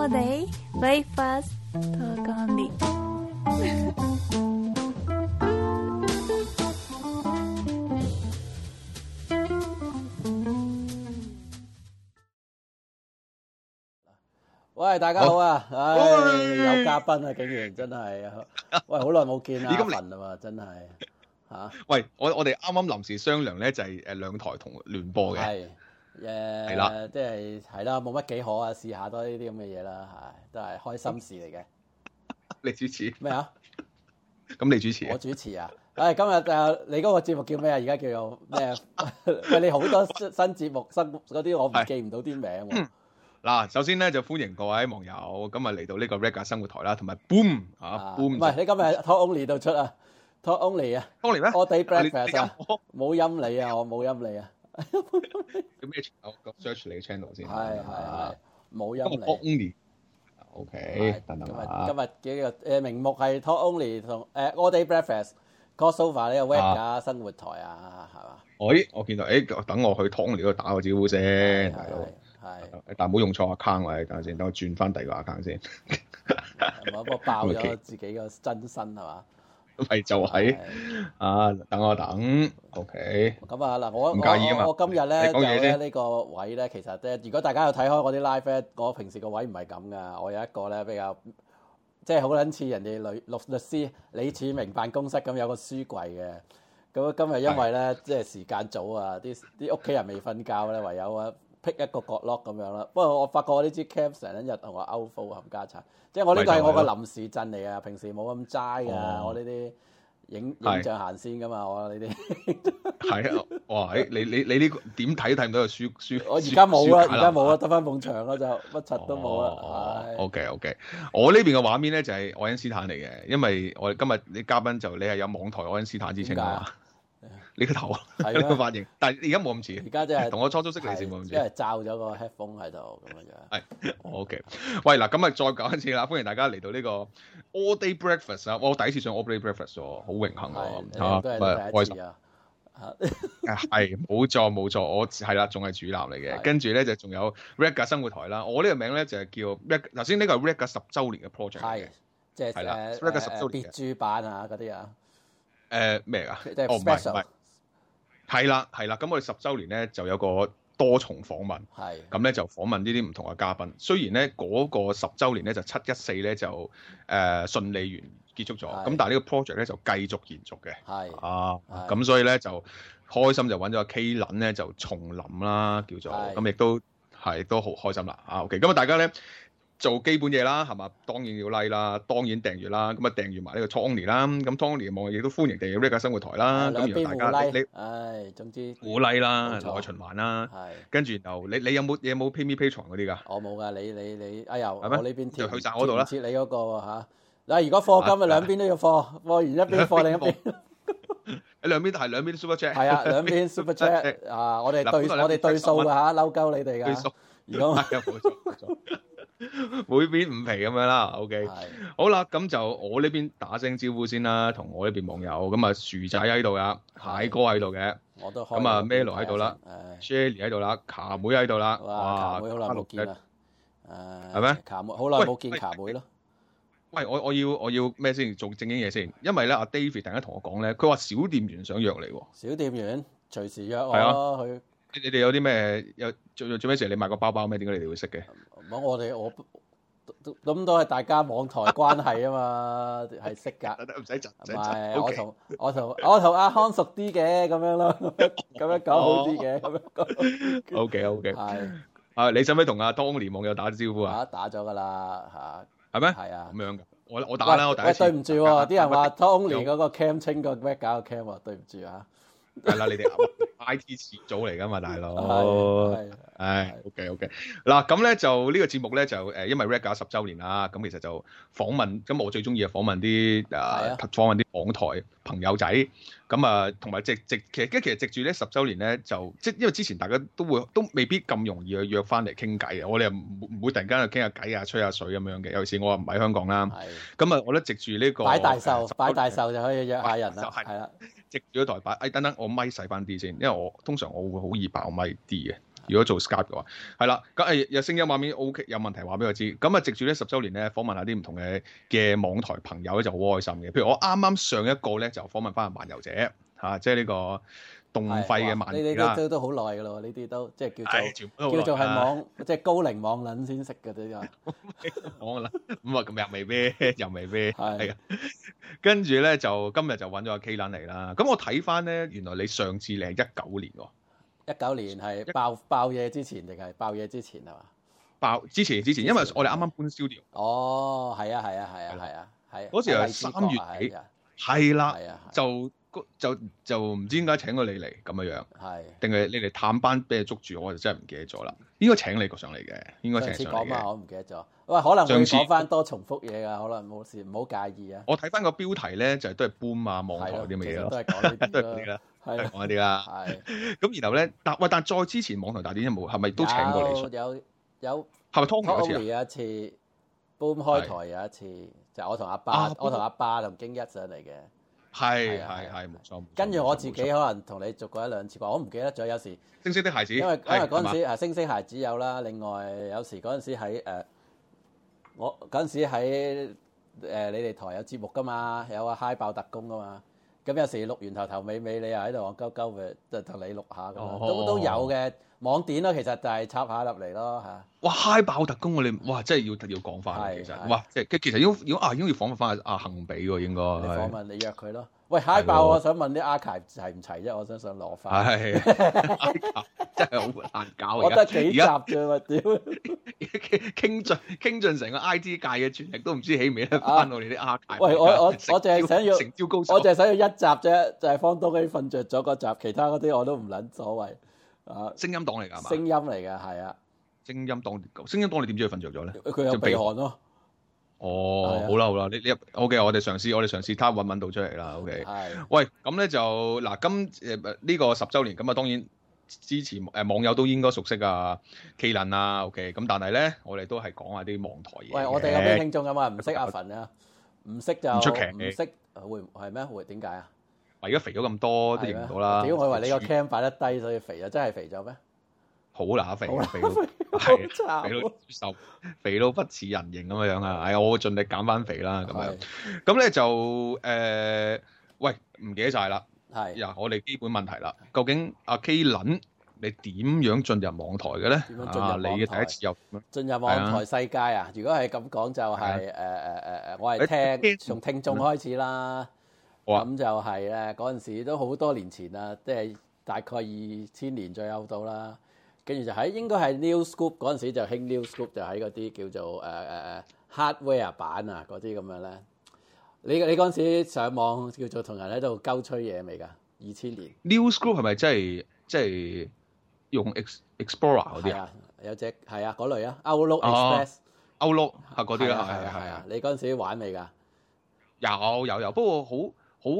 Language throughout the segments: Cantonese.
day breakfast talk only。 喂，大家好啊！有嘉賓啊，竟然真係，喂，好耐冇見啦，阿文啊嘛，真係嚇。 喂，我哋啱啱臨時商量咧，就係兩台同聯播嘅。 係係啦，即係啦，冇乜幾可啊，試下多呢啲咁嘅嘢啦，係都係開心事嚟嘅。 你主持咩啊？ 咁你主持？ 我主持啊！今日你嗰個節目叫咩啊？而家叫做咩？喂，你好多新節目新嗰啲，我唔記唔到啲名喎。 嗱，首先咧就歡迎各位網友今日嚟到呢個 Regga 生活台啦，同埋 Boom 嚇 Boom。 唔係，你今日 Talk Only 度出啊 ？Talk Only 啊 ？Talk Only 咩 ？All Day Breakfast 啊？冇陰你啊！我冇陰你啊！ 叫咩 channel？我 search 你嘅 channel 先。 係冇陰你。 Talk Only。OK，等等啊。 今日嘅名目係 Talk Only 同All Day Breakfast。Crossover 呢個 Regga 生活台啊，係嘛？ 我見到等我去 Talk Only 嗰度打個招呼先，大佬。係，但唔好用錯 account 喎，等陣先，等我轉翻第二個 account 先。 我爆咗自己個真身係嘛？ 咪就係等我等 ，OK。 咁啊嗱，我唔介意啊嘛。 我今日咧就咧呢個位咧，其實咧，如果大家有睇開我啲 live 咧，我平時個位唔係咁噶，我有一個咧比較即係好撚似人哋律師李柱銘辦公室咁有個書櫃嘅。咁今日因為咧即係時間早啊，啲屋企人未瞓覺咧，唯有啊。pick 一個角落咁樣啦，不過我發覺我呢支 cam 成日同我 outflow 冚家鏟，即係我呢個係我個臨時陣嚟啊，平時冇咁齋㗎，我呢啲影像行先㗎嘛，我呢啲係啊，哇！你呢個點睇都睇唔到個書， 我而家冇啦，得翻埲牆啦就乜柒都冇啦。 OK， 我呢邊嘅畫面咧就係愛因斯坦嚟嘅，因為我哋今日啲嘉賓就你係有網台愛因斯坦之稱㗎嘛。你個頭啊，你個髮型，但係而家冇咁似。 而家即係同我初初識你先冇咁似。 因為罩咗個 headphone 喺度咁樣。 係 OK， 喂嗱，咁啊再講一次啦，歡迎大家嚟到呢個 All Day Breakfast 啊！我第一次上 All Day Breakfast 喎，好榮幸喎都係第一次啊！ 係冇錯，我係啦，仲係主男嚟嘅。跟住咧就仲有 Regga 生活台啦。我呢個名咧就係叫 Regga，頭先呢個係 Regga 10週年嘅 project。係， 即係 Regga 10週年嘅別注版啊嗰啲啊。 咩啊？ 即係 special。 係啦，咁我哋10週年咧就有個多重訪問，咁咧就訪問呢啲唔同嘅嘉賓。雖然咧嗰個10週年咧就714咧就順利完結束咗，咁但係呢個 project 咧就繼續延續嘅，咁所以咧就開心就揾咗阿 K 撚咧就重臨啦，叫做咁亦都好開心啦，OK，咁啊大家咧。做基本嘢啦，係嘛？當然要 like 啦，當然訂閱啦，咁啊訂閱埋呢個 Talk Only 啦，咁 Talk Only 嘅網亦都歡迎訂閱 Regga 生活台啦。咁然後大家總之互 like 啦，內循環啦，跟住然後你有冇 pay me Patreon 嗰啲㗎？ 我冇㗎，你哎呀，我呢邊就去晒嗰度啦。 貼你嗰個喎。嗱，如果課金啊，兩邊都要課完一邊課另一邊。 兩邊都 super chat。 係啊，兩邊 super chat 啊！我哋對數㗎嚇，嬲鳩你哋㗎。如果冇錯。每邊5皮咁樣啦 ，OK， 好啦，咁就我呢邊打聲招呼先啦，同我呢邊網友，咁啊薯仔喺度噶，蟹哥喺度嘅， 我都咁啊 Melo 喺度啦 ，Shelly 喺度啦，卡妹喺度啦， 哇，卡妹好耐冇見啦， 係咩？ 卡妹好耐冇見卡妹咯。 喂，我要咩先？做正經嘢先，因為咧阿 David 突然間同我講咧，佢話小店員想約你喎。 小店員隨時約我咯，佢。 你哋有啲咩？做咩事？你買個包包咩？點解你哋會識嘅？ 我咁都係大家網台關係啊嘛，係識㗎。 唔使窒， 唔係我同阿康熟啲嘅咁樣咯，咁樣講好啲嘅咁樣講。 OK。係。你使唔使同阿 Talk Only 網友打招呼啊？ 打咗㗎啦嚇。 係咩？ 係啊。 咁樣㗎。我打啦，我第一次。 對唔住喎，啲人話 Talk Only 嗰個 cam 清過 Regga 個 cam 喎，對唔住嚇。 係啦，你哋 IT 始祖嚟㗎嘛，大佬。OK。嗱，咁咧就呢個節目咧就因為 Regga 10週年啦，咁其實就訪問，咁我最中意係訪問啲訪問啲網台朋友仔，咁啊同埋其實藉住呢10週年咧就因為之前大家都未必咁容易去約翻嚟傾偈啊，我哋又唔會突然間去傾下偈啊、吹下水咁樣嘅，尤其是我唔喺香港啦，咁啊我覺得藉住呢個擺大壽就可以約下人啦，係啦。藉住台擺，等等我咪細翻啲先，因為通常我會好易爆咪啲嘅， 如果做 Skype 嘅話，係啦，咁有聲音畫面 OK， 有問題話俾我知。咁啊，藉住呢10週年咧，訪問下啲唔同嘅網台朋友咧，就好開心嘅。譬如我啱啱上一個咧，就訪問翻漫遊者即係呢個動廢嘅漫遊啦。 呢啲都好耐㗎咯，呢啲都即係叫做係網即係高齡網撚先識嘅啲啊。 網撚咁啊，咁又未必，又未必係啊。跟住咧就今日就揾咗阿 K 撚嚟啦。咁我睇翻咧，原來你上次你係19年喎。 19年係爆嘢之前定係爆嘢之前係嘛？爆之前，因為我哋啱啱搬 studio。 哦，係啊， 嗰時係3月幾，係啦，就唔知點解請過你嚟咁樣樣，定係你嚟探班俾你捉住，我就真係唔記得咗啦。應該請你過上嚟嘅，應該請上嚟嘅。上次講嘛，我唔記得咗。喂，可能會講翻多重複嘢㗎，可能冇事，唔好介意啊。 我睇翻個標題咧，就係都係搬啊網台啲咁嘅嘢咯， 都係講呢啲啦， 都係講呢啲啦。咁然後咧，但再之前網台大典有冇？係咪都請過你上？ 有。係咪 Tony 有一次搬開台有一次，就我同阿爸同京一上嚟嘅。係冇錯。跟住我自己可能同你續過1-2次啩，我唔記得咗。有時星星的孩子， 因為嗰陣時星星孩子有啦。另外有時嗰陣時喺我嗰陣時喺你哋台有節目噶嘛，有個嗨爆特工噶嘛。咁有時錄完頭頭尾尾，你又喺度戇鳩鳩嘅，就同你錄下咁樣，都有嘅。網點咯，其實就係插下入嚟咯嚇。哇！嗨爆特工你哇，真係要講翻其實。哇！即係其實應該要訪問翻阿幸比喎，應該。你訪問你約佢咯。喂，嗨爆！我想問啲 archive 齊唔齊啫？我想攞翻。係。真係好難搞。我得幾集啫喎，屌！傾盡成個 IT 界嘅全力都唔知起唔起得翻我哋啲 archive。喂，我淨係想要成招高手。我淨係想要一集啫，就係方東嗰啲瞓着咗嗰集，其他嗰啲我都唔撚所謂。聲音檔嚟㗎嘛？聲音嚟㗎，係啊。聲音檔你點知佢瞓着咗咧？佢有鼻鼾咯。哦，好啦，你OK，我哋嘗試睇下揾到出嚟啦。OK。係。喂，咁咧就嗱，呢個10週年咁啊，當然之前網友都應該熟悉啊 K 撚啊 OK，咁但係咧我哋都係講下啲網台嘢。喂，我哋有啲聽眾咁啊，唔識阿馮啊，唔識就唔出奇，唔識會係咩？會點解啊？而家肥咗咁多都認唔到啦！屌，我以為你個 cam 擺得低，所以肥啊！真係肥咗咩？好乸肥，肥到瘦，肥到不似人形咁樣啊！我會盡力減翻肥啦，咁樣。咁咧就喂，唔記得晒啦。係呀，我哋基本問題啦。究竟阿 K 撚你點樣進入網台嘅咧？點樣進入網台？你嘅第一次入進入網台世界啊！如果係咁講，就係我係從聽眾開始啦。咁就係咧，嗰陣時都好多年前啦，即係大概2000年左右到啦。跟住就喺應該係 Newscoop 嗰陣時就興 Newscoop，就喺嗰啲叫做hardware 版啊嗰啲咁樣咧。你嗰陣時上網叫做同人喺度鳩吹嘢未㗎？2000年 Newscoop 係咪即係用 Explorer 嗰啲啊？有隻係啊嗰類啊 Outlook Express、Outlook 係嗰啲啦，係啊。你嗰陣時玩未㗎？有，不過好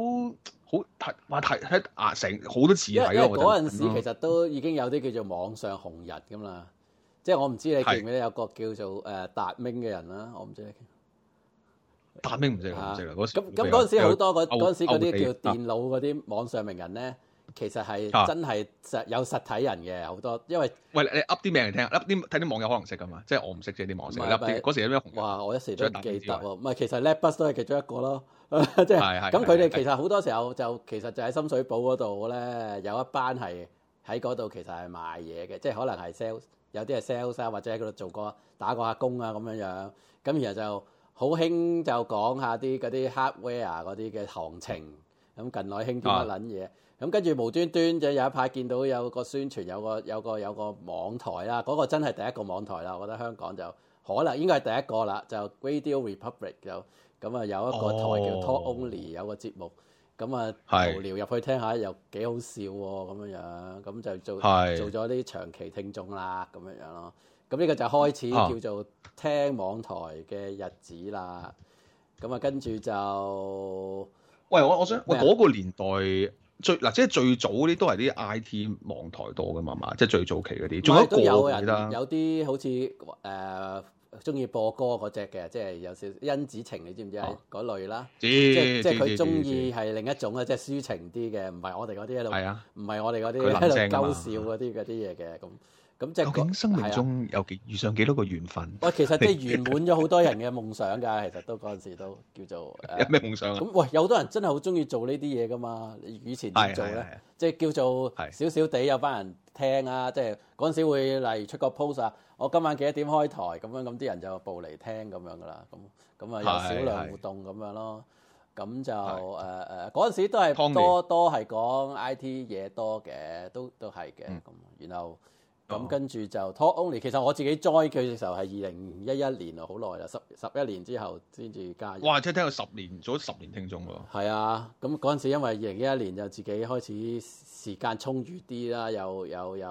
睇成好多次睇咯。嗰陣時其實都已經有啲叫做網上紅日咁啦，即係我唔知你記唔記得有個叫做達明嘅人啦，我唔知你達明唔識啦嗰時。咁嗰陣時好多嗰陣時嗰啲叫電腦嗰啲網上名人咧，其實係真係有實體人嘅好多，因為喂你噏啲名嚟聽，噏啲睇啲網友可能識噶嘛，即係我唔識啫啲網友。嗰時有咩紅人？哇！我一時都唔記得喎。唔係，其實 Netbus 都係其中一個咯。即係咁，佢哋其實好多時候其實就喺深水埗嗰度咧，有一班係喺嗰度其實係賣嘢嘅，即係可能係 sales，有啲係 sales 啊，或者喺嗰度打過下工啊咁樣樣。咁然後就好興就講下啲嗰啲 hardware 嗰啲嘅行情。咁近來興啲乜撚嘢？咁跟住無端端就有一排見到有個宣傳，有個網台啦，嗰個真係第一個網台啦。我覺得香港就可能應該係第一個啦，就 Radio Republic 就。咁啊有一個台叫 Talk Only，有個節目，咁啊無聊入去聽下又幾好笑喎，咁樣咁就做咗啲長期聽眾啦，咁樣咯。咁呢個就開始叫做聽網台嘅日子啦。咁啊跟住就，喂我想嗰個年代即係最早嗰啲都係啲 IT 網台多噶嘛，即係最早期嗰啲。仲有一個有人有啲好似中意播歌嗰隻嘅，即係有少殷子晴，你知唔知啊？嗰類啦，即係佢中意係另一種咧，即係抒情啲嘅，唔係我哋嗰啲喺度，唔係我哋嗰啲喺度鳩笑嗰啲嘢嘅。 咁即係究竟生命中有遇上幾多個緣分？ 喂，其實即係圓滿咗好多人嘅夢想㗎，其實都嗰陣時都叫做有咩夢想啊？ 咁喂，有好多人真係好中意做呢啲嘢㗎嘛。以前點做咧？即係叫做少少地有班人聽啊，即係嗰陣時會例如出個 post 啊，我今晚幾多點開台咁樣，咁啲人就報嚟聽咁樣㗎啦。咁啊有少量互動咁樣咯。咁就嗰陣時都係多係講 IT 嘢多嘅，都係嘅。咁然後咁跟住就 Talk Only， 其實我自己 join 佢嘅時候係2011年啊，好耐啦，11年之後先至加入。 哇！即係聽到10年，做咗10年聽眾喎。 係啊，咁嗰陣時因為2011年就自己開始時間充裕啲啦，又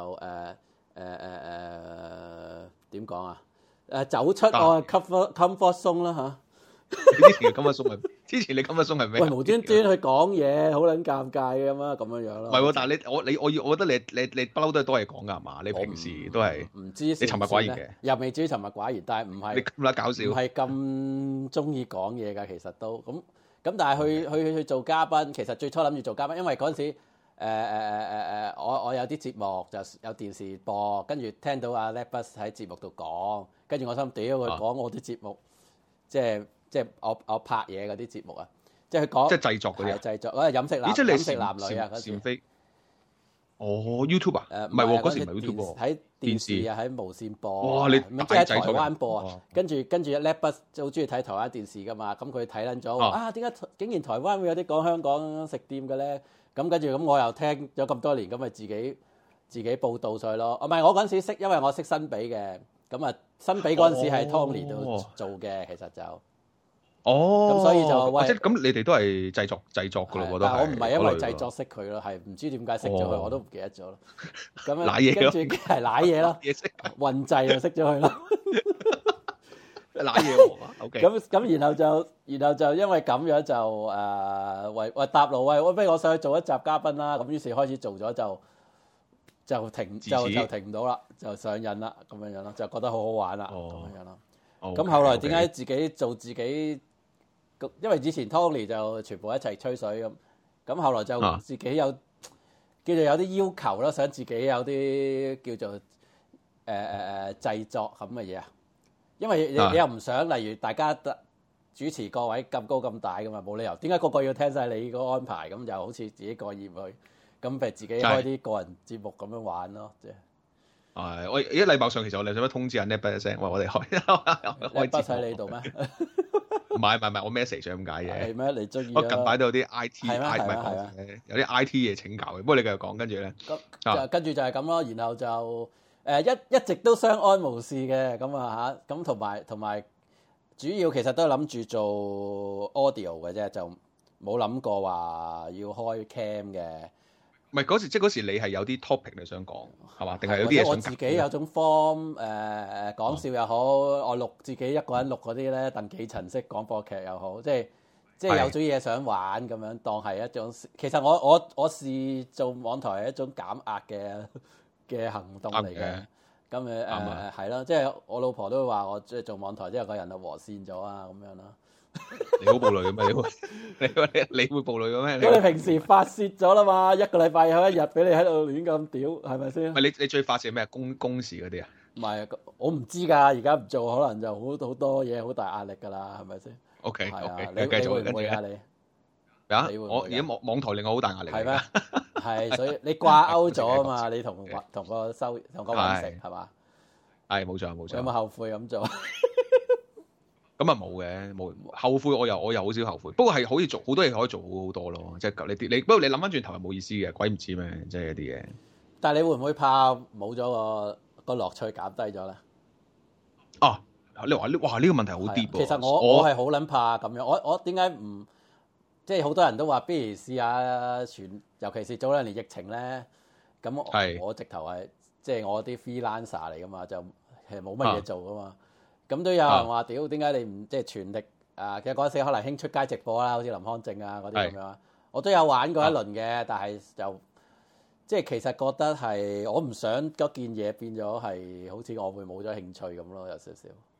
點講啊？走出我 comfort zone 啦嚇。 之前嘅金一松係，之前你金一松係咩？ 喂，無端端去講嘢，好撚尷尬嘅嘛，咁樣咯。 唔係喎，但係我覺得你不嬲都係多嘢講㗎嘛？你平時都係唔知你沉默寡言嘅， 又未至於沉默寡言，但係唔係你咁撚搞笑， 唔係咁中意講嘢㗎，其實都咁，但係去做嘉賓，其實最初諗住做嘉賓，因為嗰陣時我有啲節目就有電視播，跟住聽到阿 Lapus 喺節目度講，跟住我心屌佢講我啲節目，即係我拍嘢嗰啲節目啊，即係佢講， 即係製作嗰啲， 製作嗰個飲食男女啊，嗰時。 飛哦 YouTube 啊？唔係喎，嗰時唔係 YouTube 喎， 喺電視啊，喺無線播。 哇！你即係喺台灣播啊，跟住 Lapus 就好中意睇台灣電視噶嘛，咁佢睇撚咗話點解竟然台灣會有啲講香港食店嘅咧？咁跟住咁我又聽咗咁多年，咁咪自己報導上去咯。唔係我嗰陣時識，因為我識新比嘅，咁啊新比嗰陣時喺 Tony 度做嘅，其實就。咁所以就喂， 即係咁，你哋都係製作噶咯，我覺得。 但係我唔係因為製作識佢咯，係唔知點解識咗佢，我都唔記得咗咯。咁樣瀨嘢跟住係瀨嘢咯，運滯就識咗佢咯。 瀨嘢，OK。 咁然後就因為咁樣就喂搭路喂，不如我上去做一集嘉賓啦。咁於是開始做咗就停唔到啦，就上癮啦，咁樣咯，就覺得好好玩啦，咁樣咯。咁後來點解自己做自己？因為以前 Tony 就全部一齊吹水咁後來就自己叫做有啲要求啦，想自己有啲叫做製作咁嘅嘢啊。因為你又唔想，例如大家主持各位咁高咁大噶嘛，冇理由。點解個個要聽晒你個安排？咁就好似自己過意唔去，咁譬如自己開啲個人節目咁樣玩咯，即係。 我一禮貌上其實我哋想唔想通知阿 Net 一聲，話我哋開不喺你度咩？ 唔係，我 message 咁解嘅。 係咩？你中意？ 我近排都有啲 IT，有啲 IT 嘢請教嘅。不過你繼續講，跟住咧， 跟住就係咁咯。然後就一直都相安無事嘅咁啊嚇。咁同埋主要其實都係諗住做 audio 嘅啫，就冇諗過話要開 cam 嘅。 唔係嗰時，即係嗰時你係有啲 topic 你想講係嘛？定係有啲嘢想講？ 我自己有種 form 講笑又好，我錄自己一個人錄嗰啲咧，鄧寄塵式廣播劇又好，即係有種嘢想玩咁樣，當係一種。其實我視做網台係一種減壓嘅行動嚟嘅。咁係咯，即係我老婆都會話我即係做網台之後個人就和善咗啊咁樣啦。 你好暴戾嘅咩？你會暴戾嘅咩？ 咁你平時發泄咗啦嘛，一個禮拜有一日俾你喺度亂咁屌，係咪先？ 唔係你最發泄咩？公事嗰啲啊？ 唔係，我唔知㗎。而家唔做，可能就好多嘢，好大壓力㗎啦，係咪先 ？OK， 你繼續會唔會啊？你我而家網台令我好大壓力。 係咩？係，所以你掛鈎咗啊嘛？你同個揾食係嘛？ 係冇錯。 有冇後悔咁做？ 咁啊冇嘅，冇後悔，我又好少後悔。不過係可以做好多嘢，可以做好多咯。即係你不過你諗翻轉頭係冇意思嘅，鬼唔知咩，即係一啲嘢。但係你會唔會怕冇咗個樂趣減低咗咧？ 你話哇呢個問題好 deep 喎。 其實我係好撚怕咁樣。我點解唔即係好多人都話不如試下尤其是早兩年疫情咧。咁我直頭係即係我啲 freelancer 嚟噶嘛，就其實冇乜嘢做噶嘛。咁都有人話屌，點解你唔即係全力其實嗰陣時可能興出街直播啦，好似林康正啊嗰啲咁樣。我都有玩過一輪嘅，但係就即係其實覺得係我唔想嗰件嘢變咗係好似我會冇咗興趣咁咯，有少少。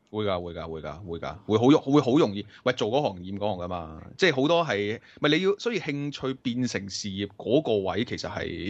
會好容易，喂做嗰行厭嗰行噶嘛，即係好多係咪你要，所以興趣變成事業嗰個位其實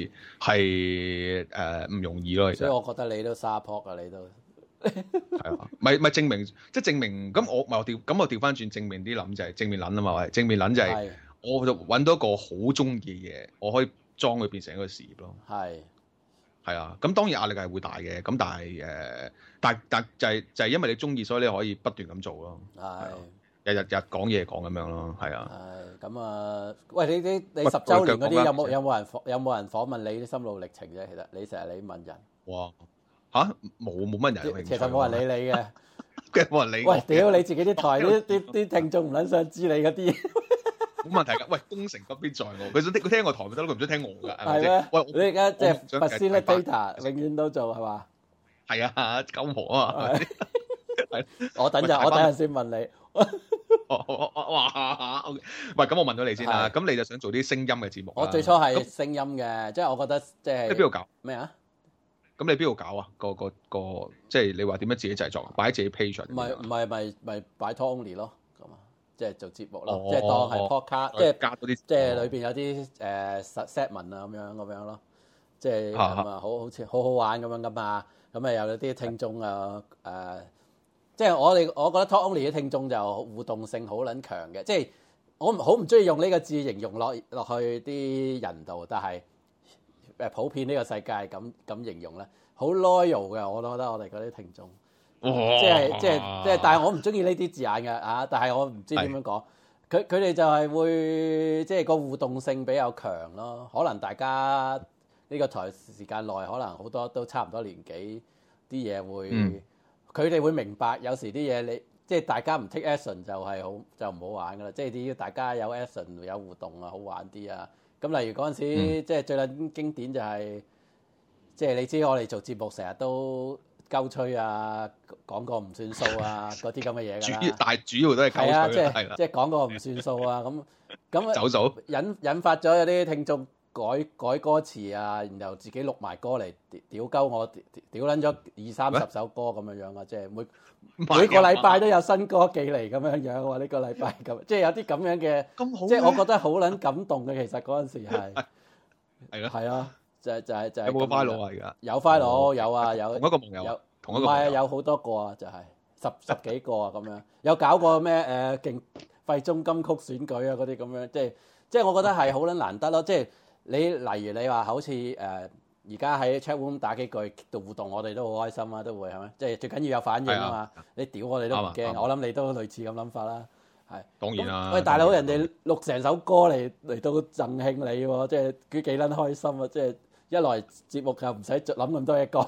係唔容易咯，其實。 所以我覺得你都沙撲啊，你都係啊，咪證明即係證明咁我調翻轉正面啲諗就係正面諗啊嘛，喂正面諗就係我就揾到一個好中意嘅嘢，我可以裝佢變成一個事業咯。係啊，咁當然壓力係會大嘅，咁但係就係因為你中意，所以你可以不斷咁做咯。日講嘢講咁樣咯，係啊。 咁啊，喂，你10週年嗰啲有冇人訪問你啲心路歷程啫？其實你成日問人。 哇！嚇冇乜人有興趣。 其實冇人理你嘅。 嘅冇人理。喂， 屌你自己啲台啲聽眾唔撚想知你嗰啲。 冇問題㗎，喂，功成不必在我，佢聽我台咪得咯，佢唔想聽我㗎，係咪先？喂，你而家即係 facilitator 永遠都做係嘛？ 係啊，鳩婆啊！ 我等陣先問你。 哇！喂，咁我問咗你先啦，咁你就想做啲聲音嘅節目？ 我最初係聲音嘅，即係我覺得即係。 你邊度搞？ 咩啊？ 咁你邊度搞啊？個即係你話點樣自己製作，擺喺自己 page 上？ 唔係擺 Talk Only 咯。即係做節目咯，即係當係 podcast，即係加嗰啲，即係裏邊有啲set 文啊咁樣咯，即係好似好玩咁樣噶嘛。咁啊有啲聽眾啊即係我覺得 Talk Only 啲聽眾就互動性好撚強嘅，即係我好唔中意用呢個字形容落去啲人度，但係普遍呢個世界咁形容咧，好 loyal 嘅，我覺得我哋嗰啲聽眾。即係，但係我唔中意呢啲字眼嘅嚇。但係我唔知點樣講，佢哋就係會即係個互動性比較強咯。可能大家呢個台時間內，可能好多都差唔多年紀，啲嘢會佢哋會明白。有時啲嘢你即係大家唔 take action 就係就唔好玩噶啦。即係啲大家有 action 有互動啊，好玩啲啊。咁例如嗰陣時，即係最撚經典就係即係你知我哋做節目成日都鳩吹啊，講過唔算數啊，嗰啲咁嘅嘢㗎啦。但係主要都係鳩吹，係啦，即係講過唔算數啊，咁走數引發咗有啲聽眾改歌詞啊，然後自己錄埋歌嚟屌鳩我，屌撚咗20-30首歌咁樣啊，即係每個禮拜都有新歌寄嚟咁樣樣喎。呢個禮拜咁，即係有啲咁樣嘅，即係我覺得好撚感動嘅。其實嗰陣時係咯，係啊。就係有冇 file 啊？而家有 file 有啊，有同一個盟友，同一個唔係有好多個啊，就係十幾個啊咁樣。有搞過咩勁廢中金曲選舉啊嗰啲咁樣，即係我覺得係好撚難得咯。即係你例如你話好似而家喺 chat room 打幾句度互動，我哋都好開心啊，都會係咪？即係最緊要有反應啊嘛。你屌我哋都唔驚，我諗你都類似咁諗法啦。係當然啦。 喂，大佬，人哋錄成首歌嚟到贈慶你喎，即係佢幾撚開心啊！即係一來節目就唔使諗咁多嘢講，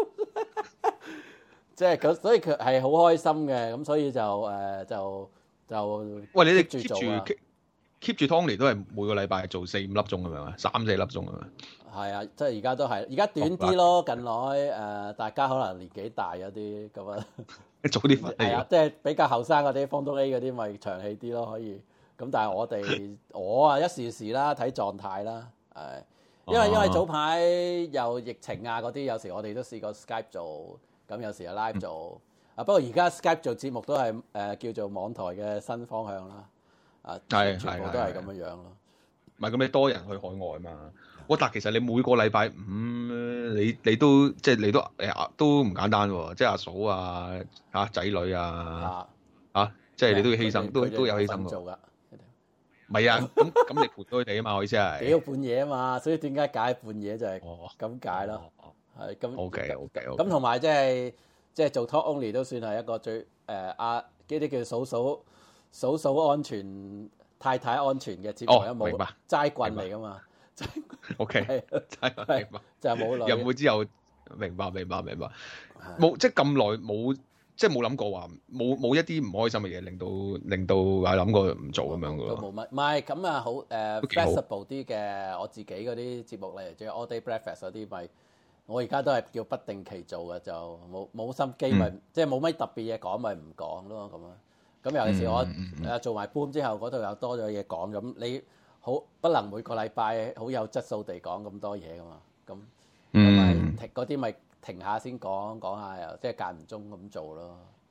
即係佢，所以佢係好開心嘅，咁所以就喂，你哋 keep 住 Tony 都係每個禮拜做4-5粒鐘咁樣啊，3-4粒鐘咁樣。係啊，即係而家都係，而家短啲咯。近來大家可能年紀大咗啲咁啊， 早啲瞓。 係啊，即係比較後生嗰啲，方東 A 嗰啲咪長氣啲咯，可以。咁但係我啊一時時啦，睇狀態啦，係。因為早排有疫情啊嗰啲，有時我哋都試過 Skype 做，咁有時又 live 做。不過而家 Skype 做節目都係叫做網台嘅新方向啦。全部都係咁樣樣咯。 唔係咁，你多人去海外嘛？但係其實你每個禮拜5，你都即係你都唔簡單喎。即係阿嫂啊、仔女啊即係你都要犧牲，都有犧牲㗎。唔係啊，咁你陪佢哋啊嘛，我意思係。屌半夜啊嘛，所以點解解半夜就係咁解咯。係咁。 OK。 咁同埋即係做 Talk Only 都算係一個最呢啲叫嫂安全、太太安全嘅節目，有冇？ 明白。 齋棍嚟噶嘛。 OK。明白。 就係冇女。 入會之後，明白。冇即係咁耐冇。即係冇諗過話冇一啲唔開心嘅嘢，令到諗過唔做咁樣嘅咯。 都冇乜，唔係咁啊，好flexible 啲嘅。我自己嗰啲節目咧，即係 All Day Breakfast 嗰啲，咪我而家都係叫不定期做嘅，就冇心機，咪即係冇乜特別嘢講，咪唔講咯咁啊。咁尤其是我做埋 Boom 之後，嗰度又多咗嘢講，咁你好不能每個禮拜好有質素地講咁多嘢噶嘛。咁咪嗰啲咪停下先講下，又即係間唔中咁做咯。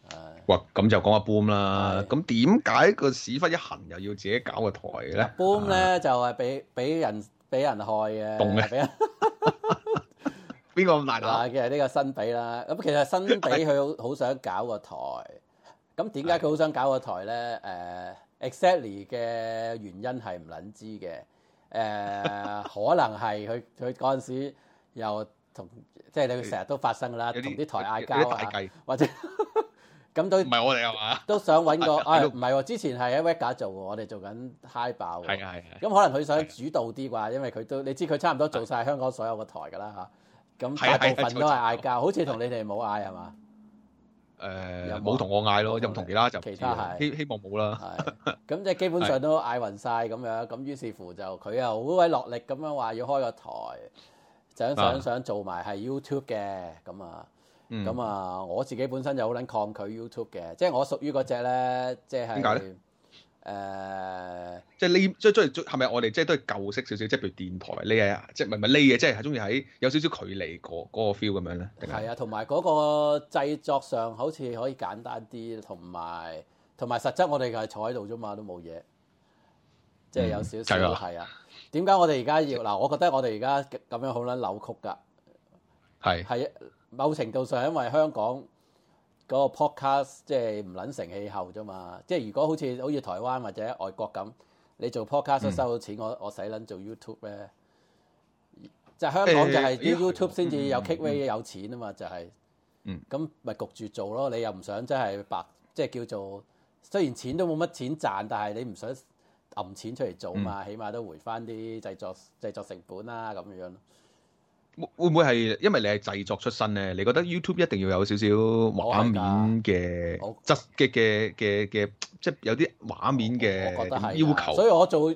哇，咁就講下 Boom 啦。咁點解個屎忽一痕又要自己搞個台咧 ？Boom 咧就係俾人害嘅。 凍嘅。邊個咁大膽？ 嘅呢個幸比啦。咁其實幸比佢好想搞個台。咁點解佢好想搞個台咧？Exactly 嘅原因係唔撚知嘅。可能係佢嗰陣時又同即係你成日都發生㗎啦，同啲台嗌交啊，或者咁都唔係我哋係嘛？ 都想揾個唔係喎，之前係喺 Vega 做喎，我哋做緊 High 爆喎。 係。 咁可能佢想主導啲啩，因為佢都你知佢差唔多做晒香港所有個台㗎啦嚇。咁大部分都係嗌交，好似同你哋冇嗌係嘛？ 冇同我嗌咯，又唔同其他就其他係希望冇啦。 咁即係基本上都嗌暈晒咁樣，咁於是乎就佢又好鬼落力咁樣話要開個台，想做埋係 YouTube 嘅咁啊。咁啊，我自己本身就好撚抗拒 YouTube 嘅，即係我屬於嗰隻咧，即係點解咧？即係呢， 即係係咪我哋即係都係舊式少少，即係譬如電台呢嘢，即係唔係呢嘢，即係中意喺有少少距離嗰個 feel 咁樣咧？ 係啊，同埋嗰個製作上好似可以簡單啲，同埋實質我哋係坐喺度啫嘛，都冇嘢，即係有少少係啊。點解我哋而家要嗱？我覺得我哋而家咁樣好撚扭曲㗎。係某程度上，因為香港嗰個 podcast 即係唔撚成氣候啫嘛。即係如果好似台灣或者外國咁，你做 podcast 收到錢，我使撚做 YouTube 咧？即係香港就係啲 YouTube 先至有 kick 有錢啊嘛，就係。咁咪焗住做咯。你又唔想真係即係叫做雖然錢都冇乜錢賺，但係你唔想揞錢出嚟做嘛，起碼都回翻啲製作成本啦咁樣。 會唔會係因為你係製作出身咧？你覺得 YouTube 一定要有少少畫面嘅質嘅，即係有啲畫面嘅要求。 所以我做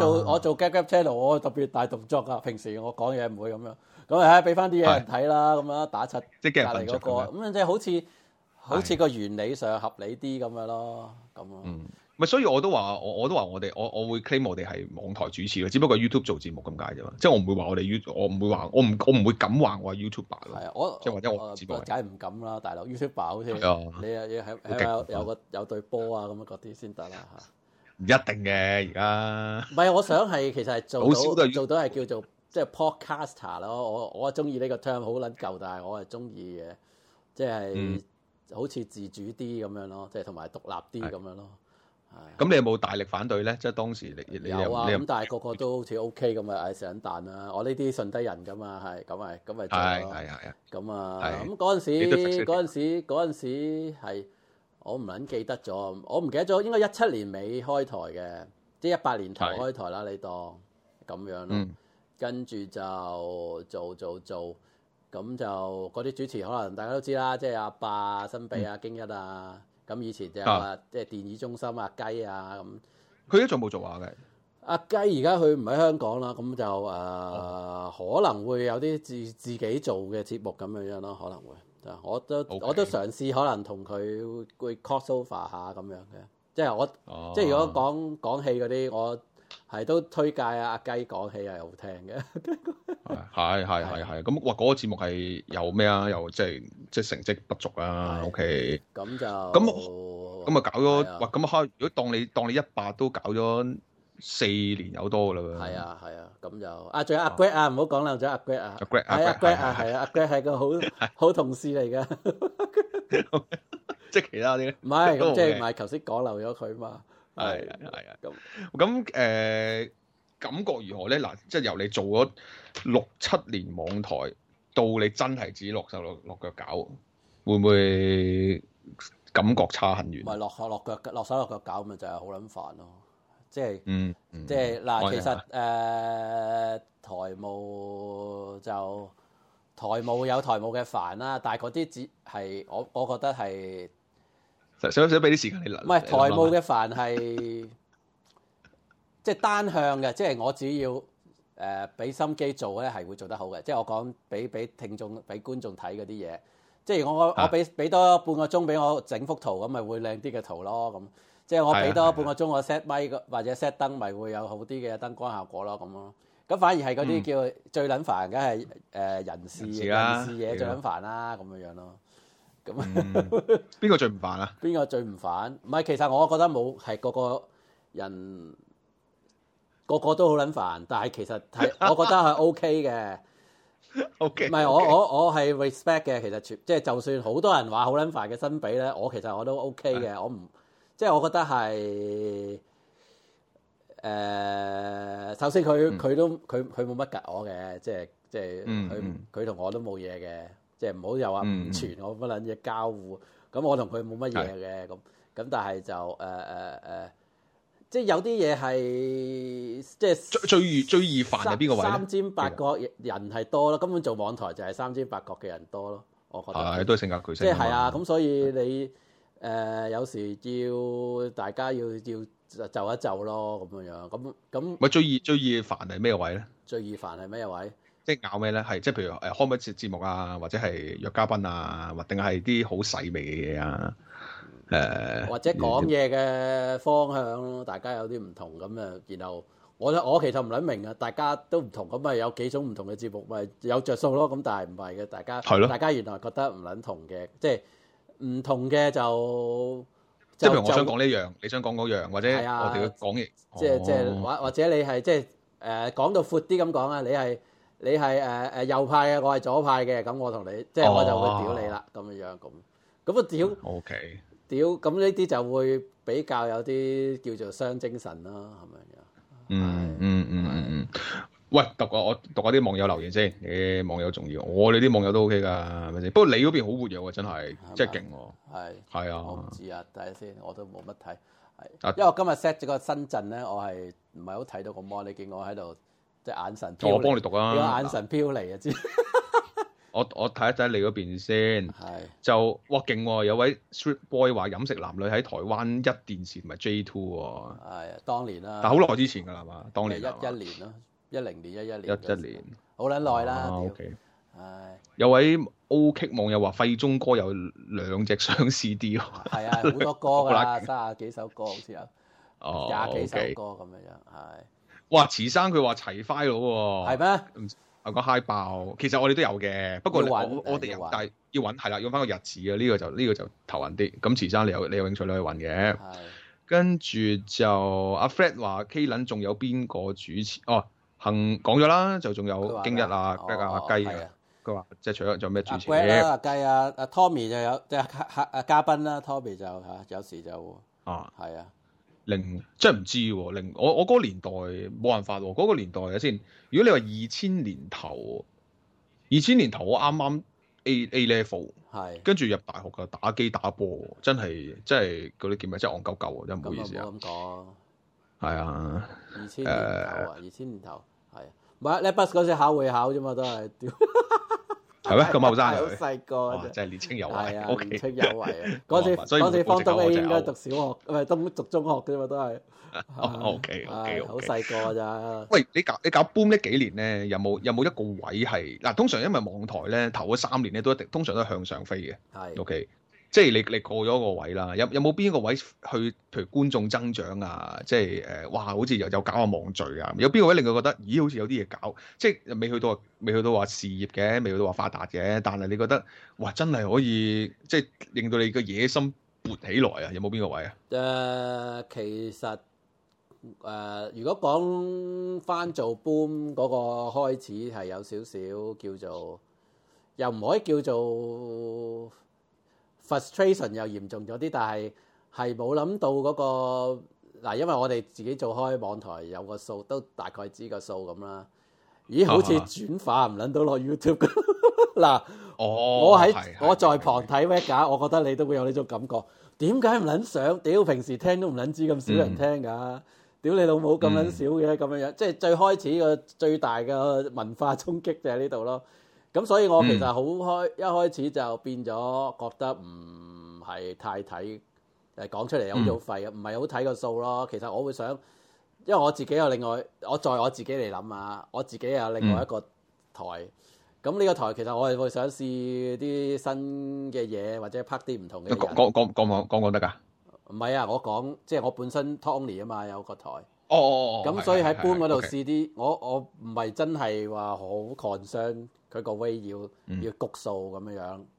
Gag Channel， 我特別大動作㗎。平時我講嘢唔會咁樣。咁俾翻啲嘢人睇啦，咁樣打柒隔離嗰個，咁即係好似個原理上合理啲咁樣咯，咁咯。 咪所以我都話我會 claim 我哋係網台主持咯，只不過 YouTube 做節目咁解啫嘛。即係我唔會話我哋我唔會話我唔會敢話我係 YouTuber 咯。 係啊， 即係或者我節目梗係唔敢啦，大佬 YouTuber 好似你有對波啊咁樣嗰啲先得啦嚇。 唔一定嘅而家。 唔係，我想係其實係做到係叫做即係 podcaster 咯。我中意呢個 term 好撚舊，但係我係中意嘅，即係好似自主啲咁樣咯，即係同埋獨立啲咁樣咯。 咁你有冇大力反對咧？即係當時你有啊，咁但係個個都好似 OK 咁啊，上彈啦！我呢啲順低人噶嘛，係咁咪做咯。係咁啊，咁嗰陣時係我唔撚記得咗，我唔記得咗，應該17年尾開台嘅，即係18年頭開台啦，你當咁樣咯。跟住就做，咁就嗰啲主持可能大家都知啦，即係阿爸、幸比啊、京一啊。咁以前就有即係電影中心阿雞啊咁， 佢而家仲冇做下嘅。 阿雞而家佢唔喺香港啦，咁就可能會有啲自己做嘅節目咁樣咯，可能會。我都嘗試可能同佢會 cross over 下咁樣嘅，即係即係如果講戲嗰啲，我係都推介阿雞講戲係好聽嘅。 係咁哇！嗰個節目係有咩啊？又即係成績不俗啊。OK。咁啊搞咗哇！咁如果當你18都搞咗4年有多噶啦喎。 係啊，咁就仲有阿 Greg 啊，唔好講啦，仲有阿 Greg 啊。阿 Greg 係個好同事嚟㗎。 即係其他啲咧？ 唔係，咁即係唔係頭先講漏咗佢嘛？ 係咁感覺如何咧？嗱，即係由你做咗6-7年網台，到你真係自己落手落腳搞，會唔會感覺差很遠？唔係落手落腳搞，咪就係好撚煩咯。即係即係嗱，其實台務有台務嘅煩啦，但係嗰啲只係我覺得係想俾啲時間你諗。唔係台務嘅煩係。即係單向嘅，即係我只要俾心機做咧，係會做得好嘅。即係我講俾聽眾、俾觀眾睇嗰啲嘢，即係我俾多半個鐘俾我整幅圖，咁咪會靚啲嘅圖咯。咁即係我俾多半個鐘我 set 咪或者 set 燈，咪會有好啲嘅燈光效果咯。咁咯。咁反而係嗰啲叫最撚煩，梗係人事嘢最撚煩啦，咁樣咯。 咁邊個最唔煩啊？ 邊個最唔煩？唔係，其實我覺得冇係個個人個個都好撚煩，但係其實係我覺得係 OK 嘅。 OK， 唔係我係 respect 嘅，其實即係就算好多人話好撚煩嘅新比咧，我其實我都 OK 嘅，我唔即係我覺得係首先佢冇乜夾我嘅，即係佢同我都冇嘢嘅，即係唔好又話唔傳我乜撚嘢交互，咁我同佢冇乜嘢嘅，咁但係就即係有啲嘢係即係最易煩係邊個位咧？ 三尖八角人係多咯，根本做網台就係三尖八角嘅人多咯，我覺得。 係都係性格巨星。 即係啊，咁所以你有時要大家要就一就咯，咁樣咁。 咪最易煩係咩位咧？ 最易煩係咩位？ 即係咬咩咧？係即係譬如開唔開節目啊，或者係約嘉賓啊，或定係啲好細微嘅嘢啊？ 或者講嘢嘅方向咯，大家有啲唔同咁啊。然後我其實唔撚明啊，大家都唔同，咁咪有幾種唔同嘅節目，咪有着數咯。咁但係唔係嘅，大家原來覺得唔撚同嘅，即係唔同嘅就即係譬如我想講呢樣，你想講嗰樣，或者我哋要講嘢， 即係或者你係即係講到闊啲咁講啊，你係右派嘅，我係左派嘅，咁我同你即係我就會屌你啦，咁樣咁啊屌 OK。 屌，咁呢啲就會比較有啲叫做傷精神啦，係咪啊？ 喂，我讀下啲網友留言先，啲網友重要，我哋啲網友都 OK 㗎，係咪先？不過你嗰邊好活躍喎，真係，真係勁喎。係啊。 我唔知啊，睇下先，我都冇乜睇。係，因為我今日 set 咗個新陣咧，我係唔係好睇到個 mon？你見我喺度即係眼神飄離。 我幫你讀啊。 眼神飄離啊，知。 我睇一睇你嗰邊先，就哇勁喎！有位 Street Boy 話飲食男女喺台灣一電視同埋 J2 喎。 係當年啦。 但好耐之前㗎啦嘛，當年。 11年咯，10年11年。 11年。 好撚耐啦。 OK。有位 OK 網友話費中哥有2隻雙 CD 喎。係啊，好多歌㗎，30幾首歌好似有，20幾首歌咁樣係。 哇！慈生佢話齊 file 喎。 係咩？ 我講 high 爆，其實我哋都有嘅，不過我哋有，但係要揾係啦，要翻個日子嘅，呢個就頭暈啲。咁遲生你有興趣你去揾嘅。跟住就阿 Fred 話 K 撚仲有邊個主持？講咗啦，就仲有京一啊、雞啊。佢話即係除咗仲有咩主持？ 阿雞啊，Tommy 就有即係嘉賓啦，Tommy 就有時就係啊。 真係唔知喎，我嗰個年代冇辦法喎，嗰個年代嘅先。如果你話2000年頭我啱啱 A level， 跟住入大學嘅打機打波，真係嗰啲叫咩？真係戇鳩鳩，真係唔好意思啊。咁講係啊 ，2000年頭係啊，唔係 Netbus 嗰時考會考啫嘛，都係屌。 係咩？咁後生好細個真係年青有為。 年青有為啊！嗰時方東 A 應該讀小學，唔係讀中學嘅嘛，都係。 OK， 好細個咋？ 喂，你搞 Boom 呢幾年咧，有冇一個位係嗱？通常因為網台咧頭嗰3年咧都通常都係向上飛嘅。係 OK，即係你過咗個位啦。有冇邊個位去？譬如觀眾增長啊，即係哇，好似又搞下網聚啊。有邊個位令佢覺得，咦，好似有啲嘢搞？即係未去到話事業嘅，未去到話發達嘅，但係你覺得哇，真係可以即係令到你個野心勃起來啊？有冇邊個位啊？ 其實。如果講翻做 Boom 嗰個開始係有少少叫做，又唔可以叫做 frustration 又嚴重咗啲，但係冇諗到嗰個嗱，因為我哋自己做開網台有個數，都大概知個數咁啦。咦，好似轉化唔撚到落 YouTube 嗱，我在旁睇 Vega， 我覺得你都會有呢種感覺。點解唔撚上？屌，平時聽都唔撚知咁少人聽㗎。屌你老母咁撚少嘅咁樣樣，即係最開始個最大嘅文化衝擊就喺呢度咯。咁所以我其實一開始就變咗覺得唔係太睇，講出嚟又好似好廢嘅，唔係好睇個數咯。其實我會想，因為我自己有另外，我自己嚟諗啊，我自己有另外一個台。咁呢個台其實我係會想試啲新嘅嘢，或者拍啲唔同嘅嘢。 講得㗎。 唔係啊！我講即係我本身 Tony 啊嘛，有個台。 咁所以喺 Boom 嗰度試啲，我唔係真係話好 concern 佢個 way 要谷數咁樣。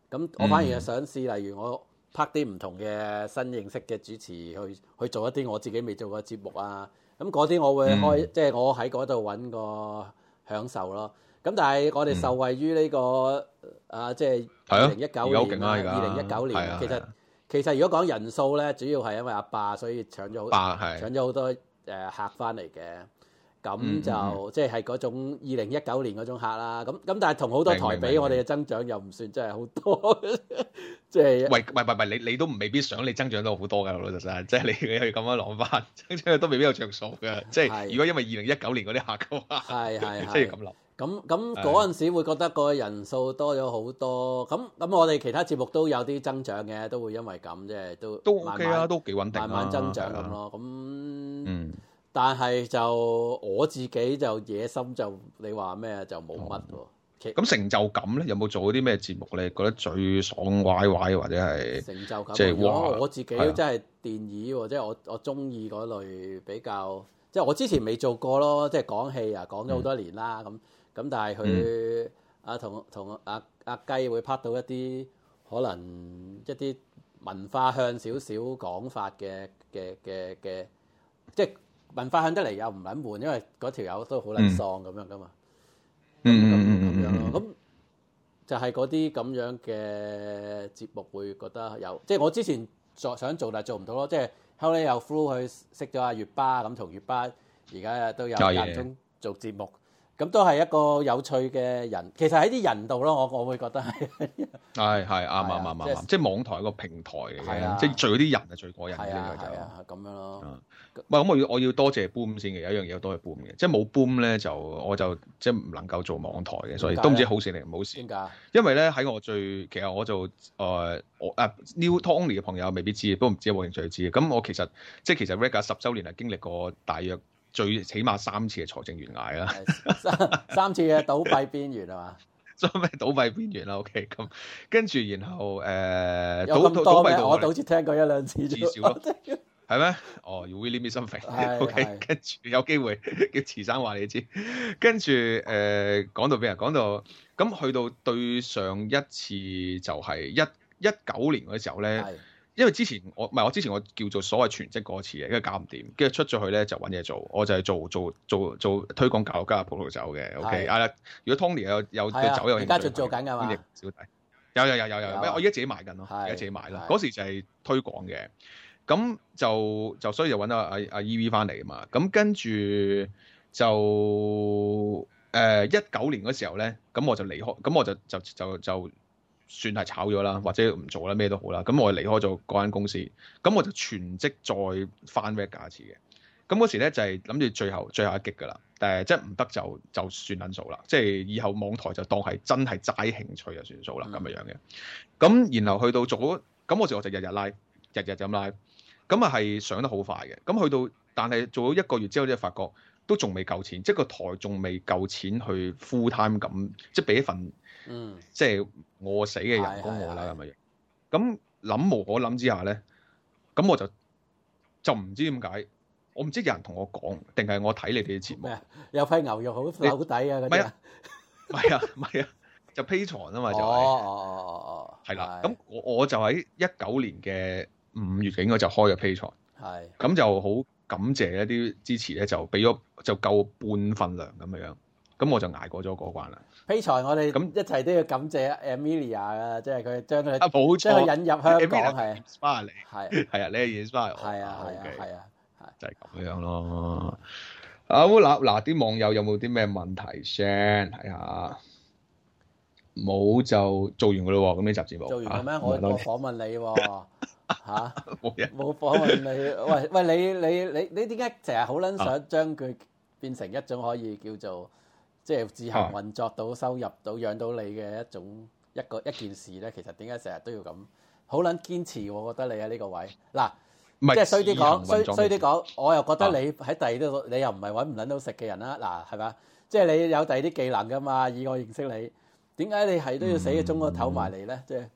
咁我反而係想試，例如我拍啲唔同嘅新認識嘅主持去做一啲我自己未做過嘅節目啊。咁嗰啲我會開，即係我喺嗰度揾個享受咯。咁但係我哋受惠於呢個即係2019年2019年，其實如果講人數咧，主要係因為阿霸，所以搶咗好多客翻嚟嘅。咁就即係嗰種2019年嗰種客啦。咁但係同好多台比，我哋嘅增長又唔算真係好多。即係喂，你都未必想你增長到好多㗎，老實實。即係你去咁樣攞翻，增長都未必有着數嘅。即係如果因為2019年嗰啲客嘅話，即係咁諗。 咁嗰陣時會覺得個人數多咗好多。咁我哋其他節目都有啲增長嘅，都會因為咁即係都 OK 啊，都幾穩定， 慢慢增長咁咯。咁但係就我自己就野心就你話咩就冇乜喎。 咁成就感咧，有冇做啲咩節目咧？覺得最爽歪或者係成就感？ 即係我自己真係電椅喎，即係我中意嗰類比較，即係我之前未做過咯，即係講戲啊，講咗好多年啦。咁但係佢同阿雞會拍到一啲可能一啲文化向少少講法嘅，即係。文化向得嚟又唔撚悶，因為嗰條友都好撚喪咁樣噶嘛。咁樣咯。咁就係嗰啲咁樣嘅節目會覺得有，即係我之前想做但係做唔到咯。即係後嚟又 through 去識咗阿月巴，咁同月巴而家都有間中做節目。咁都係一個有趣嘅人，其實喺啲人度咯，我會覺得係啱，即係網台一個平台嚟嘅，即係聚嗰啲人係最過癮嘅，應該就咁樣咯。 咁我要多謝 Boom 先嘅，有一樣嘢要多謝 Boom 嘅，即係冇 Boom 咧我就即係唔能夠做網台嘅，所以都唔知好事定唔好事。 點解？ 因為咧喺其實我就New Tony 嘅朋友未必知，不過唔知有冇興趣知。咁我其實 Regga 10週年係經歷過大約起碼3次嘅財政懸崖啦 ，3次嘅倒閉邊緣係嘛？ 所以咩倒閉邊緣啦 ？OK， 咁跟住然後有咁多咩？我好似聽過一兩次至少咯，係咩？You really mean something？OK， 跟住有機會叫慈生話你知。跟住講到邊啊？講到咁去到對上一次就係19年嗰時候咧。因為之前我叫做所謂全職嗰次嘅，跟住搞唔掂，跟住出咗去咧就揾嘢做，我就係做推廣教育加葡萄酒嘅。OK，如果 Tony 有酒有興趣， 而家仲做緊㗎嘛？ 小弟有，我而家自己賣緊咯，而家自己賣啦。嗰時就係推廣嘅，咁就所以就揾到阿 EV 翻嚟啊嘛。咁跟住就19年嗰時候咧，咁我就離開，咁我就算係炒咗啦，或者唔做啦，咩都好啦。咁我離開咗嗰間公司，咁我就全職再翻 Regga 一次嘅。咁嗰時咧就係諗住最後一擊㗎啦。即係唔得就算撚數啦。即係以後網台就當係真係齋興趣就算數啦咁樣嘅。咁然後去到做，咁嗰時我就日日 live，日日咁 live。咁啊係上得好快嘅。咁去到，但係做咗1個月之後，就發覺都仲未夠錢，即係個台仲未夠錢去 full time 咁，即係俾一份。即係餓死嘅人工我啦咁樣，咁諗無可諗之下咧，咁我就唔知點解，我唔知有人同我講，定係我睇你哋嘅節目， 有批牛肉好扭底啊嗰啲啊， 唔係啊，就 Patreon 啊嘛就係，係啦，咁我就喺19年嘅5月應該就開咗 Patreon，係，咁就好感謝一啲支持咧，就俾咗就夠半份糧咁樣，咁我就捱過咗嗰關啦。Patreon 我哋咁一齊都要感謝 Amelia 啊，即係佢將佢引入香港係 ，inspire 你係啊，你係 inspire 我係啊， 就係咁樣咯。好嗱啲網友有冇啲咩問題先睇下？冇就做完噶咯喎，咁呢集節目做完嘅咩？我訪問你喎嚇，冇訪問你。喂，你點解成日好撚想將佢變成一種可以叫做？即係自行運作到收入到養到你嘅一件事咧，其實點解成日都要咁好撚堅持？我覺得你喺呢個位嗱，即係衰啲講，我又覺得你喺第二度，你又唔係揾唔撚到食嘅人啦。嗱，係咪？即係你有第二啲技能噶嘛？以我認識你，點解你係都要死嘅中個頭埋嚟咧？即係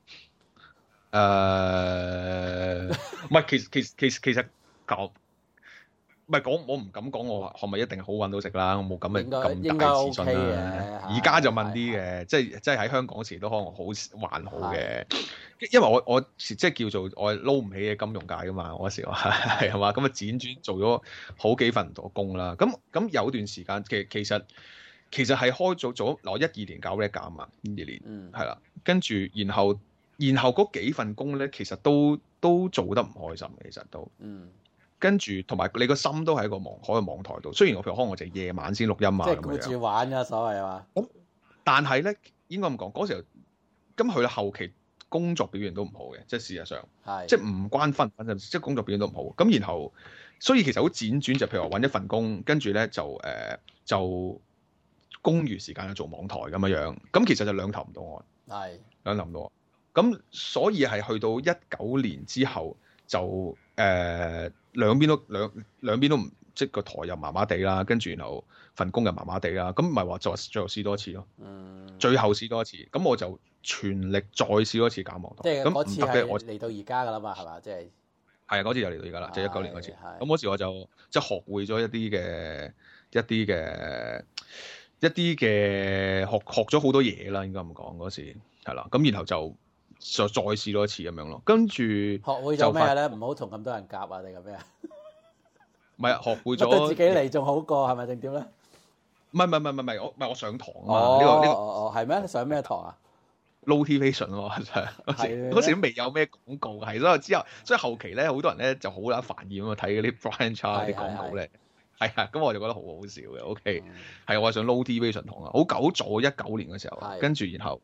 唔係其實咁。唔係講我唔敢講我係咪一定好揾到食啦，我冇咁嘅咁大自信啦。而家就問啲嘅，即係喺香港時都可能還好嘅，因為我即係叫做我係撈唔起嘅金融界噶嘛，我嗰時係嘛，咁啊輾轉做咗好幾份唔同工啦。咁有段時間其實係開咗我12年搞 Rega 啊嘛，12年係啦，跟住然後嗰幾份工咧，其實都做得唔開心，其實都跟住同埋你個心都喺個網台度。雖然我譬如可能我就夜晚先錄音啊， 即係顧住玩啊，所謂啊嘛。 但係咧應該咁講，嗰時候咁去到後期工作表現都唔好嘅，即係事實上即係唔關分，即係工作表現都唔好。咁然後所以其實好輾轉，就譬如話揾一份工，跟住咧就公餘時間去做網台咁樣，咁其實就兩頭唔到岸，兩頭唔到岸。咁所以係去到19年之後就兩邊都唔，即係個台又麻麻地啦，跟住然後份工又麻麻地啦，咁唔係話就最後試多一次咯，最後試多一次，咁我就全力再試多一次搞網台。 即係嗰次係嚟到而家噶啦嘛，係嘛？即係係啊，嗰次就嚟到而家啦，即係19年嗰次。咁嗰時我就即係學會咗一啲嘅學咗好多嘢啦，應該咁講嗰時係啦。咁然後就再試多一次咁樣咯。跟住學會咗咩咧？唔好同咁多人夾啊！定係咩啊？ 唔係學會咗對自己嚟仲好過係咪定點咧？ 唔係我上堂啊嘛。呢個係咩？你上咩堂啊 ？Motivation 咯，嗰時都未有咩廣告，係所以後期咧好多人咧就好撚煩厭啊，睇嗰啲 Brian Charles 啲廣告咧。係啊，咁我就覺得好好笑嘅。OK，係我係上 Motivation 堂啊，好早19年嘅時候，跟住然後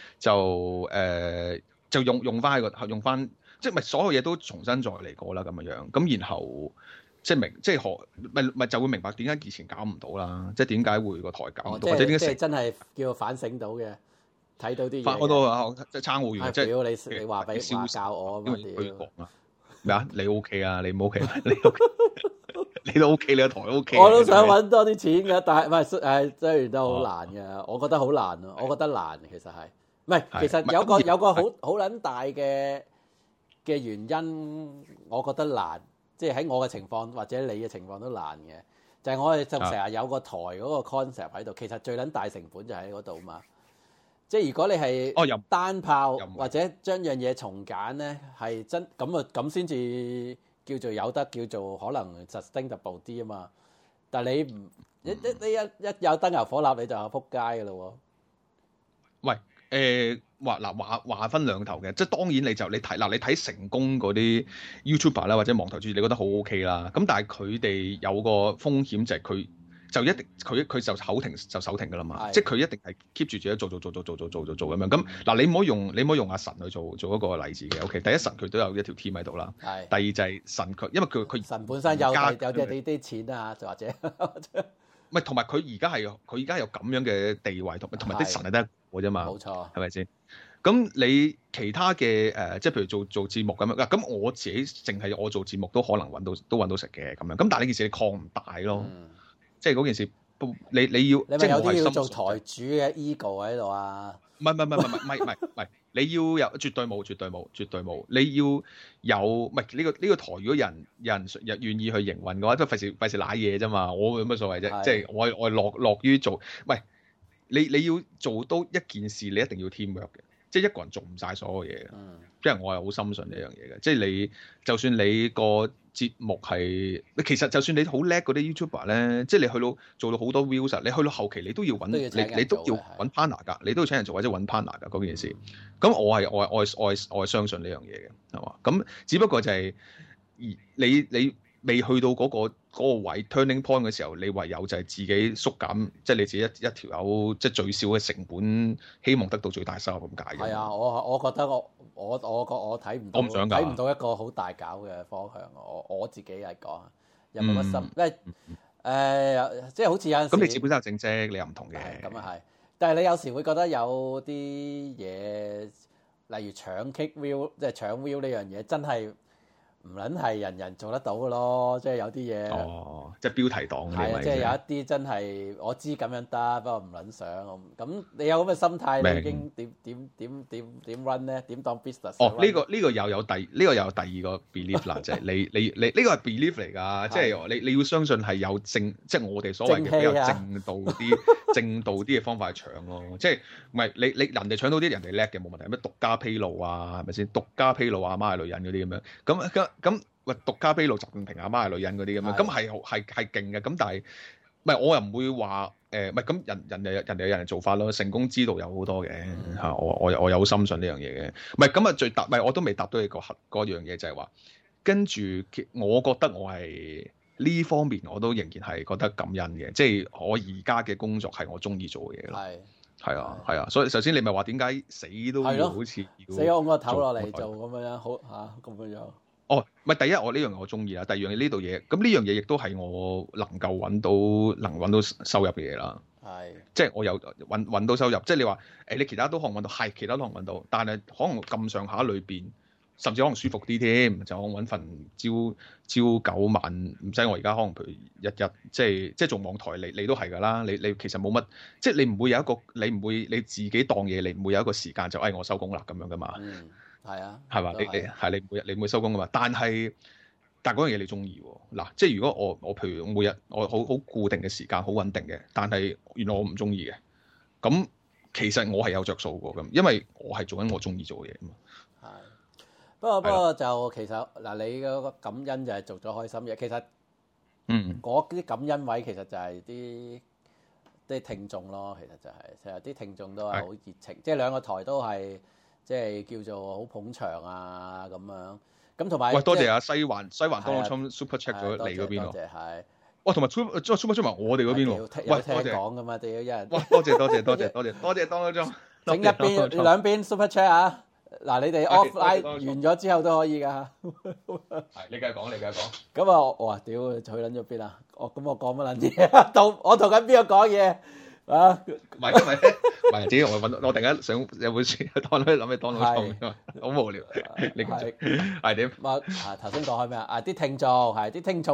就用翻即係咪所有嘢都重新再嚟過啦咁樣。咁然後即係學咪就會明白點解以前搞唔到啦，即係點解會個台搞唔到，或者點解真係叫反省到嘅，睇到啲嘢。 我都即係撐好遠，即係你話俾話教我啊嘛， 咩啊？你 OK 啊？你唔 OK？你都 OK， 你個台 OK。 我都想揾多啲錢嘅，但係唔係雖然都好難嘅，我覺得好難啊！我覺得難其實係，唔係其實有個好撚大嘅原因，我覺得難，即係喺我嘅情況或者你嘅情況都難嘅，就係我哋就成日有個台嗰個 concept 喺度，其實最撚大成本就喺嗰度嘛。即係如果你係單炮或者將樣嘢重揀咧，係真咁先至叫做有得叫做可能 sustainable 啲啊嘛。但係你唔一有燈油火蠟你就撲街㗎咯喎。 喂，話分兩頭嘅，即係當然你睇成功嗰啲 YouTuber 啦或者網台主，你覺得好 OK 啦。咁但係佢哋有個風險就係佢就一定佢就口停就手停㗎啦嘛，即係佢一定係 keep 住自己做咁樣。咁嗱，你唔好用阿神去做一個例子嘅。OK，第一神佢都有一條 team 喺度啦。第二就係神佢，因為佢神本身有啲錢啊，或者唔係同埋佢而家有咁樣嘅地位，同埋啲神係得一個啫嘛。 冇錯， 係咪先？咁你其他嘅即係譬如做節目咁樣，咁我自己淨係我做節目都可能揾到食嘅咁樣。咁但係呢件事你擴唔大咯。即係嗰件事，你要即係有啲要做台主嘅 ego 喺度啊！ 唔係，你要有絕對冇。你要有唔係呢個台，如果有人願意去營運嘅話，都費事瀨嘢啫嘛。我有乜所謂啫？即係我樂於做。喂，你要做到一件事，你一定要 teamwork 嘅，即係一個人做唔晒所有嘢嘅。因為我係好深信呢樣嘢嘅，即係你就算你個節目係，其實就算你好叻嗰啲 YouTuber 咧，即係你去到做到好多 views，你去到後期你都要揾你都要揾 partner 㗎，你都要請人做或者揾 partner 㗎嗰件事。咁我係相信呢樣嘢嘅，係嘛？咁只不過就係你未去到嗰個位 turning point 嘅時候，你唯有就係自己縮減，即係你自己一條友，即係最少嘅成本，希望得到最大收入咁解嘅。 係啊，我覺得我睇唔到， 我唔想睇唔到一個好大搞嘅方向。我自己嚟講，有冇乜心？因為即係好似有陣時咁， 你自己本身有正職，你又唔同嘅。 咁啊係，但係你有時會覺得有啲嘢，例如搶 kick view，即係搶 view 呢樣嘢，真係唔撚係人人做得到嘅咯，即係有啲嘢。 哦，即係標題黨嗰啲咪。係啊， 即係有一啲真係我知咁樣得，不過唔撚想。咁你有咁嘅心態，你已經點 run 咧？點當 business？ 哦，呢個又有第二個 belief 啦，就係你呢個係 belief 嚟㗎，即係你要相信係有正，即係我哋所謂嘅比較正道啲嘅方法去搶咯。即係唔係你人哋搶到啲人哋叻嘅冇問題，咩獨家披露啊，係咪先？獨家披露阿媽係女人嗰啲咁樣，咁喂獨家披露習近平阿媽係女人嗰啲咁樣，咁係勁嘅。咁但係唔係我又唔會話唔係咁人哋有人做法咯，成功之道有好多嘅嚇，我有深信呢樣嘢嘅。唔係咁啊，唔係我都未答到你嗰樣嘢，就係話跟住我覺得我係呢方面我都仍然係覺得感恩嘅，即係我而家嘅工作係我中意做嘅嘢咯。係啊，所以首先你咪話點解死都要好似死我個頭落嚟做咁樣好嚇咁樣。 哦，唔係第一我呢樣我中意啦，第二樣嘢呢度嘢，咁呢樣嘢亦都係我能夠揾到收入嘅嘢啦。即係我有揾到收入，即係你話你其他都可能揾到，係其他都可能揾到，但係可能咁上下裏邊，甚至可能舒服啲添，就我揾份朝9晚，唔使我而家可能譬如日日即係做網台你都係㗎啦，你其實冇乜，即係你唔會有一個你自己當嘢，你唔會有一個時間就我收工啦咁樣㗎嘛。 係啊， 係嘛？你唔會收工㗎嘛？但係嗰樣嘢你中意喎。嗱，即係如果我譬如每日我好固定嘅時間，好穩定嘅，但係原來我唔中意嘅，咁其實我係有着數過咁，因為我係做緊我中意做嘅嘢嘛。 係，不過就其實嗱，你嗰個感恩就係做咗開心嘅。其實嗰啲感恩位其實就係啲聽眾咯。其實就係成日啲聽眾都係好熱情，即係兩個台都係。即係叫做好捧場啊咁樣，咁同埋喂多謝啊西環 Donald Trump Super Check 咗你嗰邊喎， 係， 哇同埋 Super Check 埋我哋嗰邊喎， 喂聽講噶嘛，屌有人， 哇多謝 Donald Trump， 整一邊兩邊 Super Check 啊，嗱你哋 offline 完咗之後都可以㗎， 係你繼續講， 咁啊我話屌佢撚咗邊啊，咁我講乜撚嘢？我同緊邊個講嘢？啊， 唔係，自己我突然間想有本書，諗起當老闆，好無聊。你係點？ 頭先講開咩啊？啲聽眾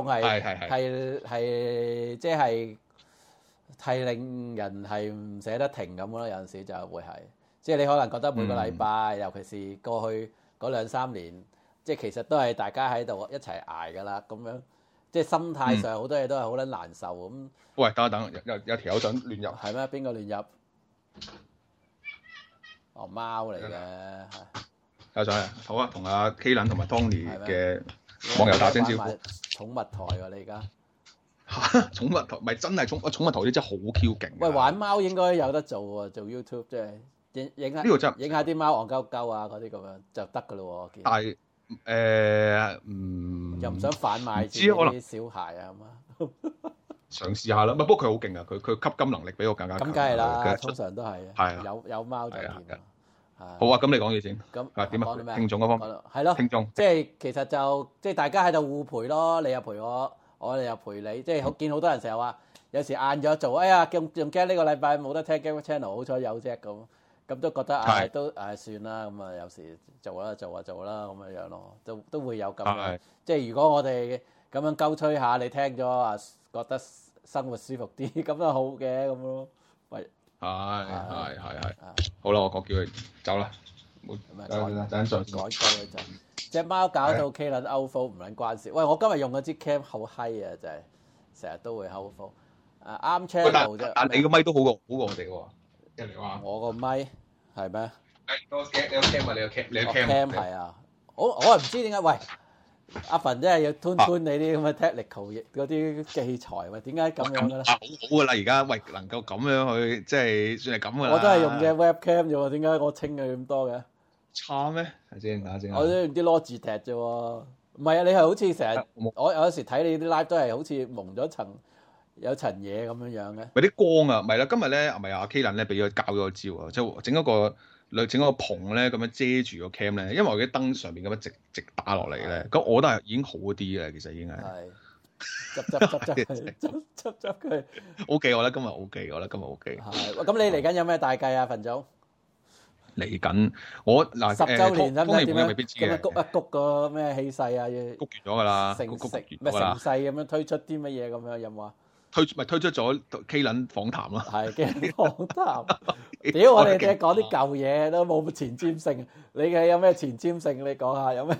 係即係令人係唔捨得停咁咯。有陣時就會係，即係你可能覺得每個禮拜，尤其是過去嗰2-3年，即係其實都係大家喺度一齊捱㗎啦，咁樣。即係心態上好多嘢都係好撚難受咁。 喂，等，有條友想亂入。 係咩？邊個亂入？哦，貓嚟嘅。 有上嚟，好啊，同阿 Kaylan 同埋 Tony 嘅網友打聲招呼。 寵物台喎，你而家。 寵物台咪真係寵物台啲真係好 Q 勁。 喂，玩貓應該有得做喎，做 YouTube 即係影下。呢個真。影下啲貓戇鳩鳩啊，嗰啲咁樣就得㗎咯喎。 但係。 又唔想販賣啲小孩啊嘛， 嘗試下啦。不過佢好勁啊，佢吸金能力比我更加強。 咁梗係啦，通常都係。有貓就掂。 好啊，咁你講嘢先。 咁點啊？聽眾嗰方面係咯， 聽眾即係其實就即係大家喺度互陪咯，你又陪我，我哋又陪你。即係見好多人成日話，有時晏咗做，哎呀，仲驚呢個禮拜冇得聽 Game Channel， 好彩有啫咁都覺得都算啦，咁啊有時做啦咁樣咯，都會有咁樣。即係如果我哋咁樣鳩吹下，你聽咗啊，覺得生活舒服啲，咁都好嘅咁咯。喂， 係，好啦，我叫佢走啦。等陣改鳩佢陣，隻貓搞到 K 撚 outflow 唔撚關事。喂，我今日用嗰支 cam 好嗨啊，就係成日都會 outflow。啱 channel 啫。 但你個咪都好過我哋喎。 我個咪係咩？ 你個 cam 啊，你個 cam 係啊！我係唔知點解，喂，阿凡真係要 tune 你啲咁嘅 technical 嗰啲器材，喂，點解咁樣嘅咧？ 好好噶啦，而家喂能夠咁樣去，即係算係咁噶啦。 我都係用嘅 webcam 啫喎，點解我清佢咁多嘅？ 差咩？睇下先。 我都用啲 Logitech 啫喎，唔係啊！你係好似成日，我有時睇你啲 live 都係好似蒙咗有層嘢咁樣嘅， 咪啲光啊，咪啦，今日咧咪阿 Kaylan 咧俾咗教咗個招啊，即係整一個棚咧咁樣遮住個 cam 咧，因為我啲燈上邊咁樣直打落嚟咧，咁我覺得已經好啲嘅，其實已經係執佢 OK， 我覺得今日 OK， 係，咁你嚟緊有咩大計啊，份總？ 嚟緊，我嗱 10週年當年未必知嘅， 咁樣谷一谷個咩氣勢啊？ 谷完咗㗎啦， 成谷完咩咗啦， 成勢咁樣推出啲乜嘢咁樣有冇啊？ 推出咗 K 輪訪談咯， 係嘅訪談。屌我哋講啲舊嘢都冇前瞻性，你嘅有咩前瞻性？你講下有咩？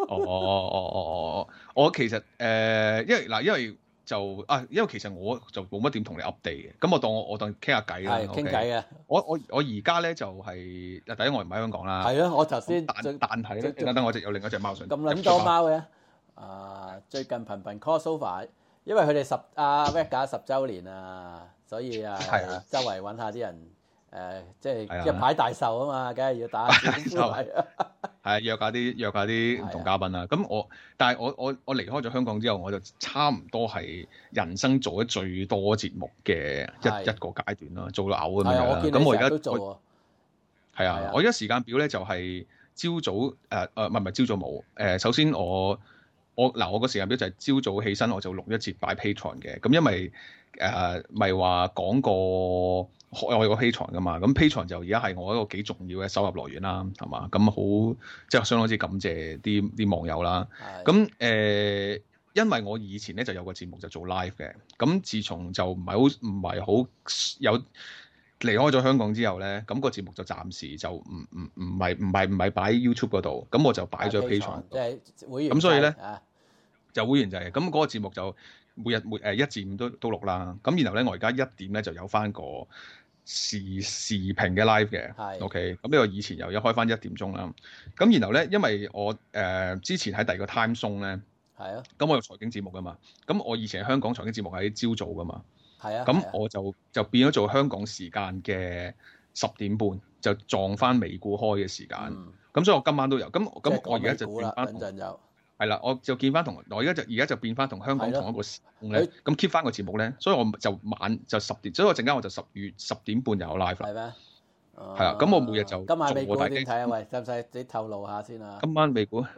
我其實因為就因為其實我就冇乜點同你 update 嘅，咁我當傾下偈啦， 傾偈嘅。 我而家咧就係第一我唔喺香港啦， 係咯，我頭先但係咧，等我有另一隻貓上咁撚多貓嘅。最近頻頻 crossover，因為佢哋Vega 10週年啊，所以周圍揾下啲人。即係一排大壽啊嘛，梗係要打下招呼係啊， 約下啲唔同嘉賓啦。咁但係我離開咗香港之後，我就差唔多係人生做咗最多節目嘅一個階段啦，做到嘔咁樣啦。咁我而家都做係啊，我而家時間表咧就係朝早唔係朝早冇首先我個時間表就係朝早起身我就錄一節擺 Patreon 嘅。咁因為咪話講過。我有個 Patreon 噶嘛，咁 Patreon 就而家係我一個幾重要嘅收入來源啦，係嘛？咁好即係相當之感謝啲網友啦。咁因為我以前咧就有個節目就做 live 嘅，咁自從就唔係好有離開咗香港之後咧，咁個節目就暫時就唔係擺 YouTube 嗰度，咁我就擺咗 Patreon， 即係會員。咁所以咧就會員就係咁嗰個節目就每日1至5都錄啦。咁然後咧我而家1點咧就有翻個時評嘅 live 嘅，OK，咁呢個以前又開翻1點鐘啦。咁然後咧，因為我之前喺第二個 time zone 咧，咁我有財經節目噶嘛，咁我以前香港財經節目喺朝早噶嘛，咁我就變咗做香港時間嘅10點半，就撞翻美股開嘅時間，咁所以我今晚都有，咁我而家就變翻係啦，我就見翻我而家就變翻同香港同一個時空咧，咁 keep 翻個節目咧，所以我就晚就10點，所以我陣間我就10點半就有 live 啦。係咩？係啊，咁我每日就今晚美股點睇啊？喂，使唔使你透露下先啊？ 今晚美股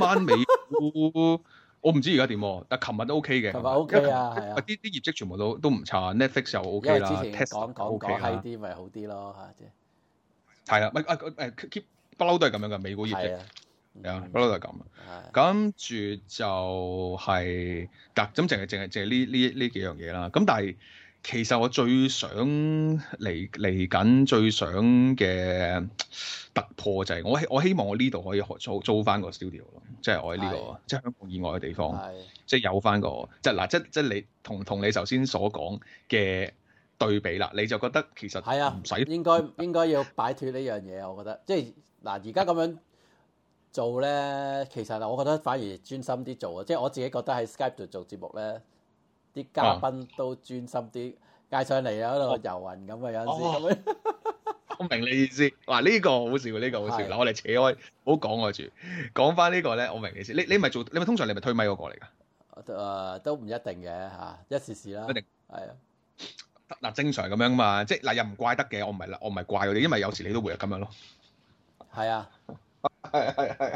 我唔知而家點，但係琴日都 OK 嘅。 琴日 OK 啊，係啊， 啲業績全部都唔差 ，Netflix 又 OK 啦 ，Tesla 講閪啲咪好啲咯嚇，即係啦，keep 不嬲都係咁樣嘅美股業績。不嬲都係咁。跟住就係咁淨係呢幾樣嘢啦。咁但係其實我最想嚟緊最想嘅突破就係我希望我呢度可以租翻個 studio 咯，即係我喺呢個即係香港以外嘅地方，即係有翻個即係你同你頭先所講嘅對比啦，你就覺得其實唔使應該要擺脫呢樣嘢，我覺得即係嗱而家咁樣做咧，其實我覺得反而專心啲做啊！即係我自己覺得喺 Skype 度做節目咧，啲嘉賓都專心啲，嗌上嚟喺度遊魂咁啊！有陣時， 我明你意思。嗱呢個好笑，呢個好笑。嗱我哋扯開，唔好講我住，講翻呢個咧，我明你意思。你咪通常你咪推咪嗰個嚟㗎？ 都唔一定嘅嚇，一時時啦。 一定係啊。 嗱正常咁樣嘛，即係嗱又唔怪得嘅，我唔係怪佢哋，因為有時你都會係咁樣咯。 係啊。 係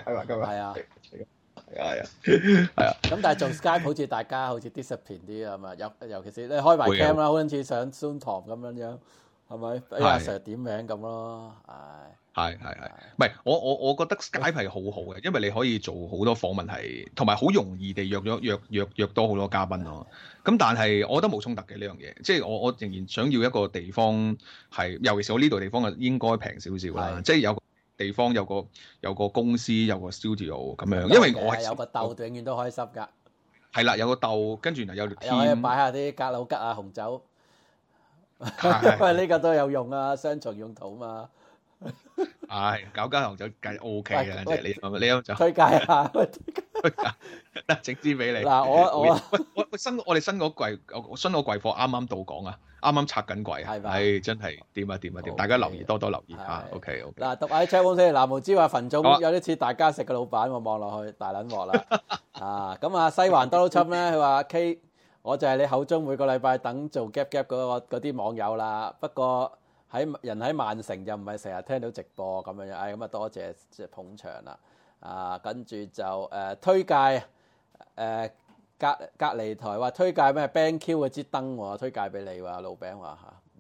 啊， 咁但係做 Skype 好似大家好似 discipline 啲啊嘛，尤其是你開埋 cam 啦，好似上 Zoom 堂咁樣，係咪？俾阿 Sir 點名咁咯， 係，唔係我覺得 Skype 係好好嘅，因為你可以做好多訪問係，同埋好容易地約多好多嘉賓咯。咁但係我覺得冇衝突嘅呢樣嘢，即係我仍然想要一個地方係，尤其是我呢度地方應該平少少啦，即係有地方有個公司有個 studio 咁樣，因為我係有個竇，永遠都開心㗎。 係啦，有個竇，跟住然後有條天， 又可以擺下啲格魯吉啊紅酒，因為呢個都有用啊，雙重用途嘛。 搞間紅酒計 OK 嘅，即係你有就推介下， 得整支俾你。 嗱我哋新嗰櫃貨啱啱到港啊！啱啱拆緊櫃，係真係掂啊！大家留意多留意嚇。OK。 嗱，讀下啲 chat 先。嗱，無知話群眾有啲似大家食嘅老闆，我望落去大撚鑊啦。咁啊，西環多佬侵咧，佢話 K， 我就係你口中每個禮拜等做 gap 嗰啲網友啦。不過喺曼城就唔係成日聽到直播咁樣。咁啊多謝即係捧場啦。跟住就推介隔離台話推介咩 BenQ 嗰支燈喎，推介俾你喎，老餅話嚇，唔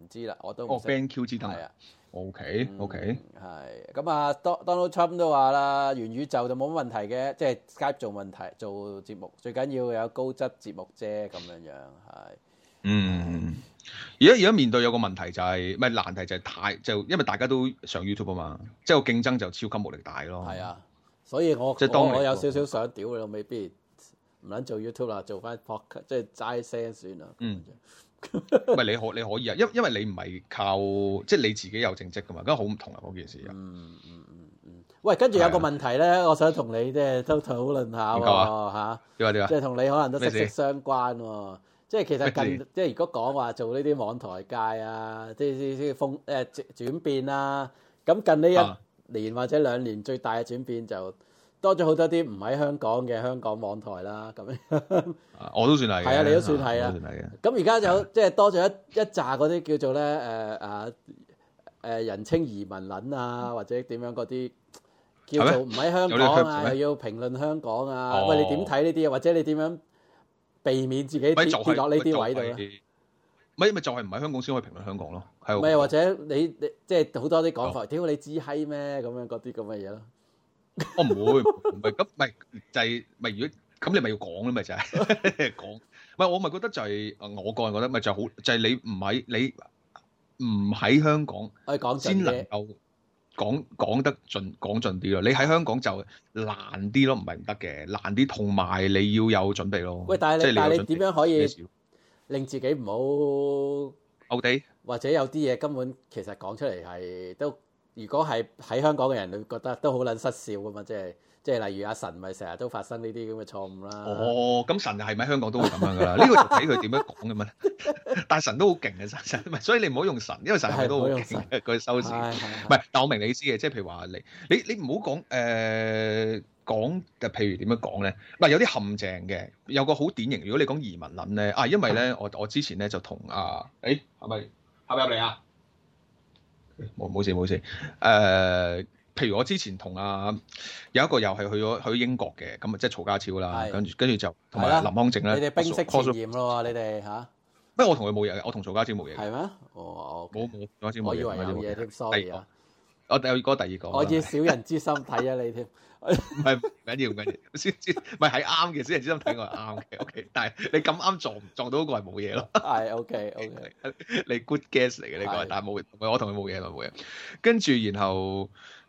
唔知啦，我都唔識。 BenQ 之燈係啊。 OK。 係咁啊，Donald Trump 都話啦，元宇宙就冇乜問題嘅，即係 Skype 做節目，最緊要有高質節目啫，咁樣係。 而家面對有個問題就係，唔係難題就係因為大家都上 YouTube 啊嘛，即係個競爭就超級無力大咯。 係啊，所以我有少少想屌你，未必唔撚做 YouTube 啦，做翻 Podcast，即係齋聲算啦。 唔係你可以啊，因為你唔係靠即係你自己有正職噶嘛，咁好唔同啊嗰件事啊。 喂，跟住有個問題咧，我想同你即係都討論下喎嚇。點啊？即係同你可能都息息相關喎。即係其實即係如果講話做呢啲網台界啊，即係轉變啦。咁近呢一年或者2年最大嘅轉變就多咗好多啲唔喺香港嘅香港網台啦。咁樣我都算係嘅。 係啊，你都算係啊。咁而家就即係多咗一紮嗰啲叫做咧人稱移民撚啊，或者點樣嗰啲叫做唔喺香港啊，又要評論香港啊。喂，你點睇呢啲啊？或者你點樣避免自己跌落呢啲位度咧？ 咪就係唔喺香港先可以評論香港咯。係咪或者你即係好多啲講法？屌你知閪咩？咁樣嗰啲咁嘅嘢咯。 我唔會，唔係咁，唔係就係咪如果咁你咪要講咯，咪就係講。唔係我咪覺得就係我個人覺得咪就好，就係你唔喺香港先能夠講得盡講盡啲咯。你喺香港就難啲咯，唔係唔得嘅，難啲，同埋你要有準備咯。 喂，但係你點樣可以令自己唔好 out地， 或者有啲嘢根本其實講出嚟係都，如果係喺香港嘅人，你會覺得都好撚失笑噶嘛？即係例如阿神咪成日都發生呢啲咁嘅錯誤啦。 咁神係咪香港都會咁樣噶啦？呢個就睇佢點樣講嘅嘛。但係神都好勁嘅神，所以你唔好用神，因為神係都好勁嘅佢收視。唔係，但我明你意思嘅，即係譬如話你唔好講講，譬如點樣講咧？嗱，有啲陷阱嘅，有個好典型。如果你講移民論咧，因為咧我之前咧就同係咪入嚟啊？冇事。譬如我之前同有一個又係去英國嘅，咁啊即係曹家超啦，跟住就同埋林康正咧。 你哋冰釋前嫌咯，你哋嚇？ 不過我同佢冇嘢嘅，我同曹家超冇嘢嘅。 係咩？冇， 曹家超冇嘢。 我以為有嘢添，sorry 啊。 我第二個。 我以小人之心睇啊你添。 唔緊要，先唔係係啱嘅，小人之心睇我係啱嘅。OK，但係你咁啱撞到嗰個係冇嘢咯。 係 OK， 你 good guess 嚟嘅呢個，但係冇，我同佢冇嘢。跟住然後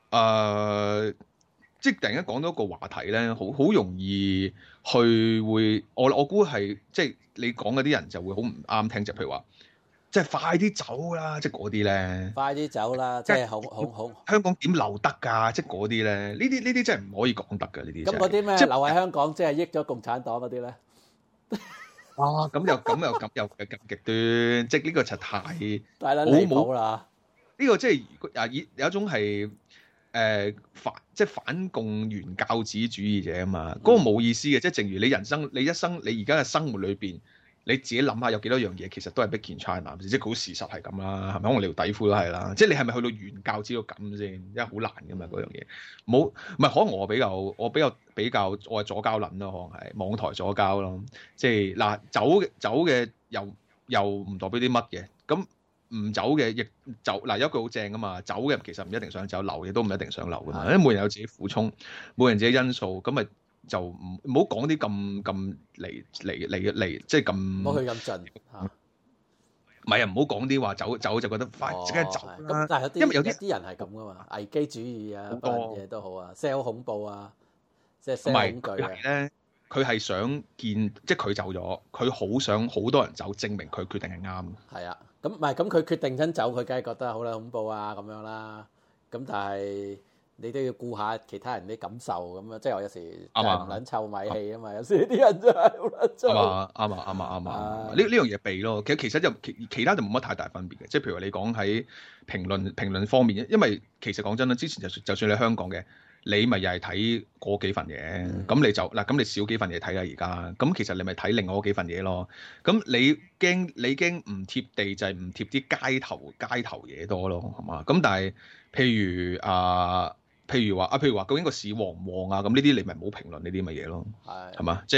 即係突然間講到一個話題咧，好容易會我估係即係你講嗰啲人就會好唔啱聽，就譬如話即係快啲走啦，即係嗰啲咧， 快啲走啦，即係好香港點留得㗎？即係嗰啲咧，呢啲真係唔可以講得㗎呢啲。 咁嗰啲咩留喺香港，即係益咗共產黨嗰啲咧？ 咁又咁極端，即係呢個就太大撚離譜啦！ 呢個即係有一種係即係反共原教旨主義者啊嘛，嗰個冇意思嘅，即係正如你一生你而家嘅生活裏邊，你自己諗下有幾多樣嘢其實都係 Made in China，即係好事實係咁啦，係咪？可能你條底褲都係啦，即係你係咪去到原教旨到咁先？因為好難噶嘛嗰樣嘢，唔係可能我比較我係左膠撚咯，可能係網台左膠咯，即係嗱走嘅又唔代表啲乜嘅，咁唔走嘅亦走嗱有一句好正噶嘛，走嘅其實唔一定想走，留嘅都唔一定想留噶嘛，因為每人有自己苦衷，每人自己因素，咁咪。就唔好講啲咁嚟，即係咁。唔好去咁盡嚇。 唔係啊，唔好講啲話走就覺得快即刻走啦。 但係因為有啲人係咁噶嘛，危機主義啊，乜嘢都好啊 ，sell 恐怖啊，即係 sell 恐懼啊。 咧，佢係想見，即係佢走咗，佢好想好多人走，證明佢決定係啱。係啊，咁唔係咁佢決定親走，佢梗係覺得好啦恐怖啊咁樣啦。咁但係。你都要顧下其他人啲感受咁啊！即係我有時唔撚臭米氣啊嘛！有時啲人真係好撚臭。啱啊！呢樣嘢避咯。其實就其他就冇乜太大分別嘅。即係譬如話你講喺評論方面，因為其實講真啦，之前就算你香港嘅，你咪又係睇嗰幾份嘢。咁你就咁你少幾份嘢睇啦而家。咁其實你咪睇另外嗰幾份嘢咯。咁你驚唔貼地就係唔貼啲街頭嘢多咯，係嘛？咁但係譬如話，究竟個市旺唔旺啊？咁呢啲你咪唔好評論呢啲咁嘅嘢咯，係嘛？即係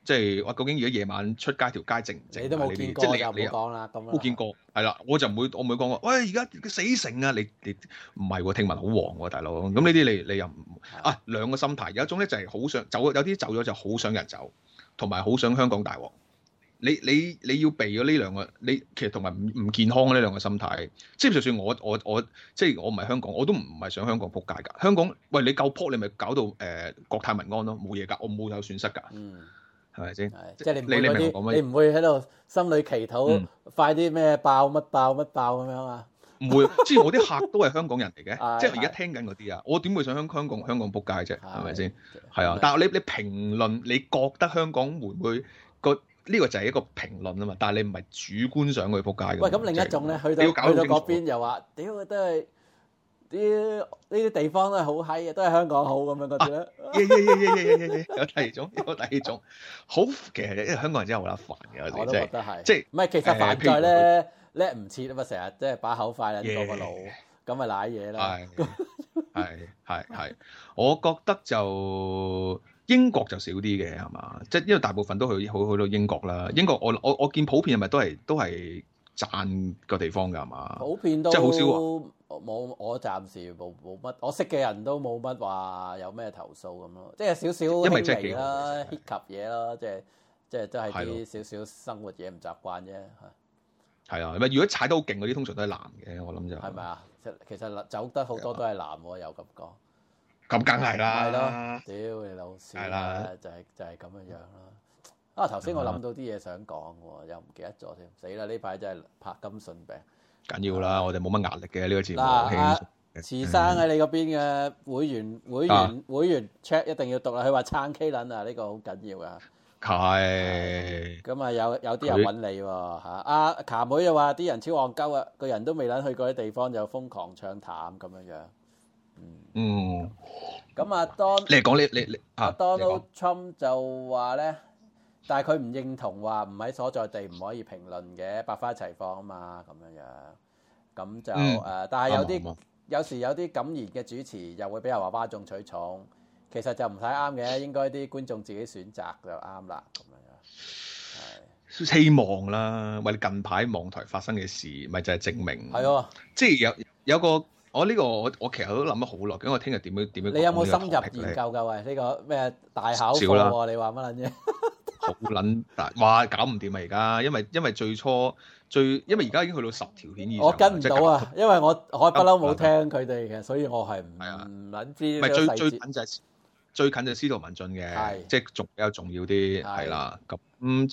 即係話究竟而家夜晚出街條街靜唔靜？ 你都冇見過，就唔好講啦。咁冇見過，係啦，我唔會講話。喂，而家死城啊！你唔係喎，聽聞好旺喎，大佬。咁呢啲你又唔啊兩個心態，有一種咧就係好想走，有啲走咗就好想人走，同埋好想香港大鑊。你要避咗呢兩個，你其實同埋唔健康呢兩個心態。即係就算我即係我唔係香港，我都唔係想香港撲街㗎。香港喂你夠撲，你咪搞到國泰民安咯，冇嘢㗎，我冇有損失㗎。係咪先？ 即係你唔會喺度心裏祈禱，快啲咩爆乜爆乜爆咁樣啊？ 唔會，即係我啲客都係香港人嚟嘅，即係而家聽緊嗰啲啊，我點會想香港撲街啫？係咪先？係啊，但係你評論，你覺得香港會唔會呢個就係一個評論啊嘛？但係你唔係主觀想去撲街嘅。喂， 咁另一種咧，去到嗰邊又話，屌都係。呢啲地方都係好閪嘅，都係香港好咁樣嗰啲咧。 有第二種，好其實因為香港人真係好撚煩嘅， 我都覺得係。 即係唔係其實煩在咧叻唔切啊嘛，成日即係把口快撚過個腦，咁咪賴嘢啦。 係，我覺得就英國就少啲嘅係嘛，即係因為大部分都去到英國啦。英國我見普遍係咪都係讚個地方㗎係嘛？ 普遍都即係好少。 冇，我暫時冇乜，我識嘅人都冇乜話有咩投訴咁咯，即係少少輕微啦 hit 及嘢咯，即係都係啲少少生活嘢唔習慣啫嚇。 係啊，如果踩得好勁嗰啲，通常都係男嘅，我諗就係咪啊？其實走得好多都係男喎，有咁講。 咁梗係啦。 係咯，屌你老屎啦，就係咁樣啦。啊，頭先我諗到啲嘢想講喎，又唔記得咗添，死啦！呢排真係柏金遜病。 緊要啦，我哋冇乜壓力嘅呢個節目。 嗱，慈生喺你嗰邊嘅會員 check 一定要讀啦。佢話撐 K 撚啊，呢個好緊要噶。 係。 咁啊，有啲人揾你喎嚇。阿卡妹又話啲人超戇鳩啊，個人都未撚去過啲地方就瘋狂唱淡咁樣樣。咁啊， 你講你 Donald Trump 就話咧，但係佢唔認同話唔喺所在地唔可以評論嘅，百花齊放啊嘛，咁樣樣。咁就但係有時有啲敢言嘅主持又會俾人話嘩眾取寵，其實就唔使啱嘅，應該啲觀眾自己選擇就啱啦，咁樣樣。 希望啦，喂！近排網台發生嘅事，咪就係證明。 係喎， 即係有個我其實都諗咗好耐，咁我聽日點樣？ 你有冇深入研究㗎？喂，呢個咩大考課喎？你話乜撚嘢？ 好撚大，話搞唔掂啊！而家因為最初因為而家已經去到10條片以上， 我跟唔到啊，因為我不嬲冇聽佢哋嘅，所以我係唔撚知。唔係最近就司徒文進嘅，即係仲比較重要啲係啦。咁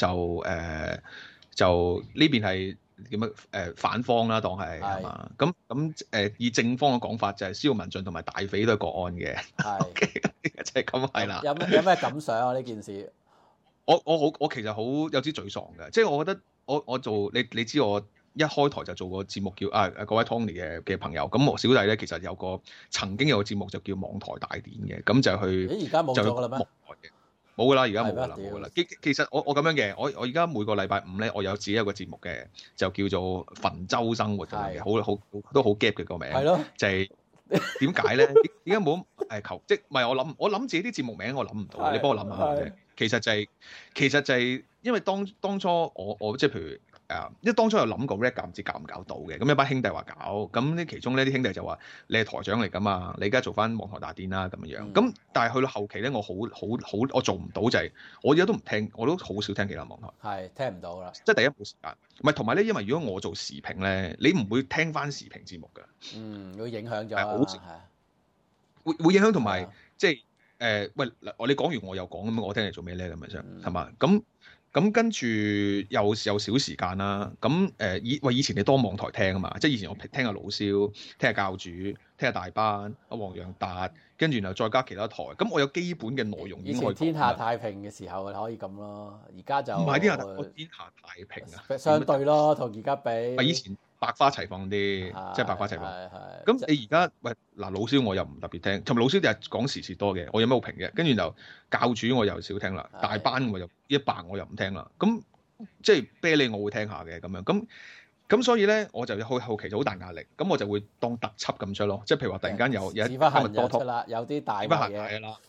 就呢邊係點樣反方啦，當係係嘛？咁以正方嘅講法就係司徒文進同埋大匪都係國安嘅，就係咁係啦。 有咩感想啊？呢件事？ 我其實好有啲沮喪嘅，即係我覺得我做你知我一開台就做個節目叫各位 Tony 嘅朋友，咁我小弟咧其實曾經有個節目就叫網台大典嘅，咁就去而家冇咗㗎啦咩？ 冇㗎啦，而家冇㗎啦。其實我咁樣嘅，我而家每個禮拜五咧，我有自己有個節目嘅，就叫做墳州生活咁樣嘅，好都好 gap 嘅個名。係咯，就係點解咧？點解冇即唔係我諗自己啲節目名我諗唔到，你幫我諗下啫。其實就係因為當初我即係譬如因為當初有諗過 rap 唔知搞唔搞到嘅，咁一班兄弟話搞，咁呢其中呢啲兄弟就話你係台長嚟㗎嘛，你而家做翻網台大典啦咁樣。咁但係去到後期咧，我我做唔到就係我而家都唔聽，我都好少聽其他網台。係聽唔到啦。即係第一冇時間，唔係同埋咧，因為如果我做時評咧，你唔會聽翻時評節目㗎。會影響咗。係會影響同埋即係。喂，你講完我又講咁樣，我聽你做咩咧咁樣啫，係嘛？咁跟住又少時間啦。咁以前你多網台聽啊嘛，即係以前我聽下老蕭，聽下教主，聽下大班，阿黃洋達，跟住然後再加其他台。咁我有基本嘅內容已經可以。以前天下太平嘅時候可以咁咯，而家就唔係天下太平啊，相對咯，同而家比。以前。百花齊放啲，即係百花齊放。咁你而家喂嗱老蕭我又唔特別聽，同埋老蕭就係講時事多嘅，我有咩好評嘅？跟住就教主我又少聽啦，大班我又100我又唔聽啦。咁即係啤你我會聽下嘅咁樣。咁所以咧我就後期就好大壓力，咁我就會當特輯咁出咯。即係譬如話突然間有一多 talk 啦，有啲大嘅嘢啦。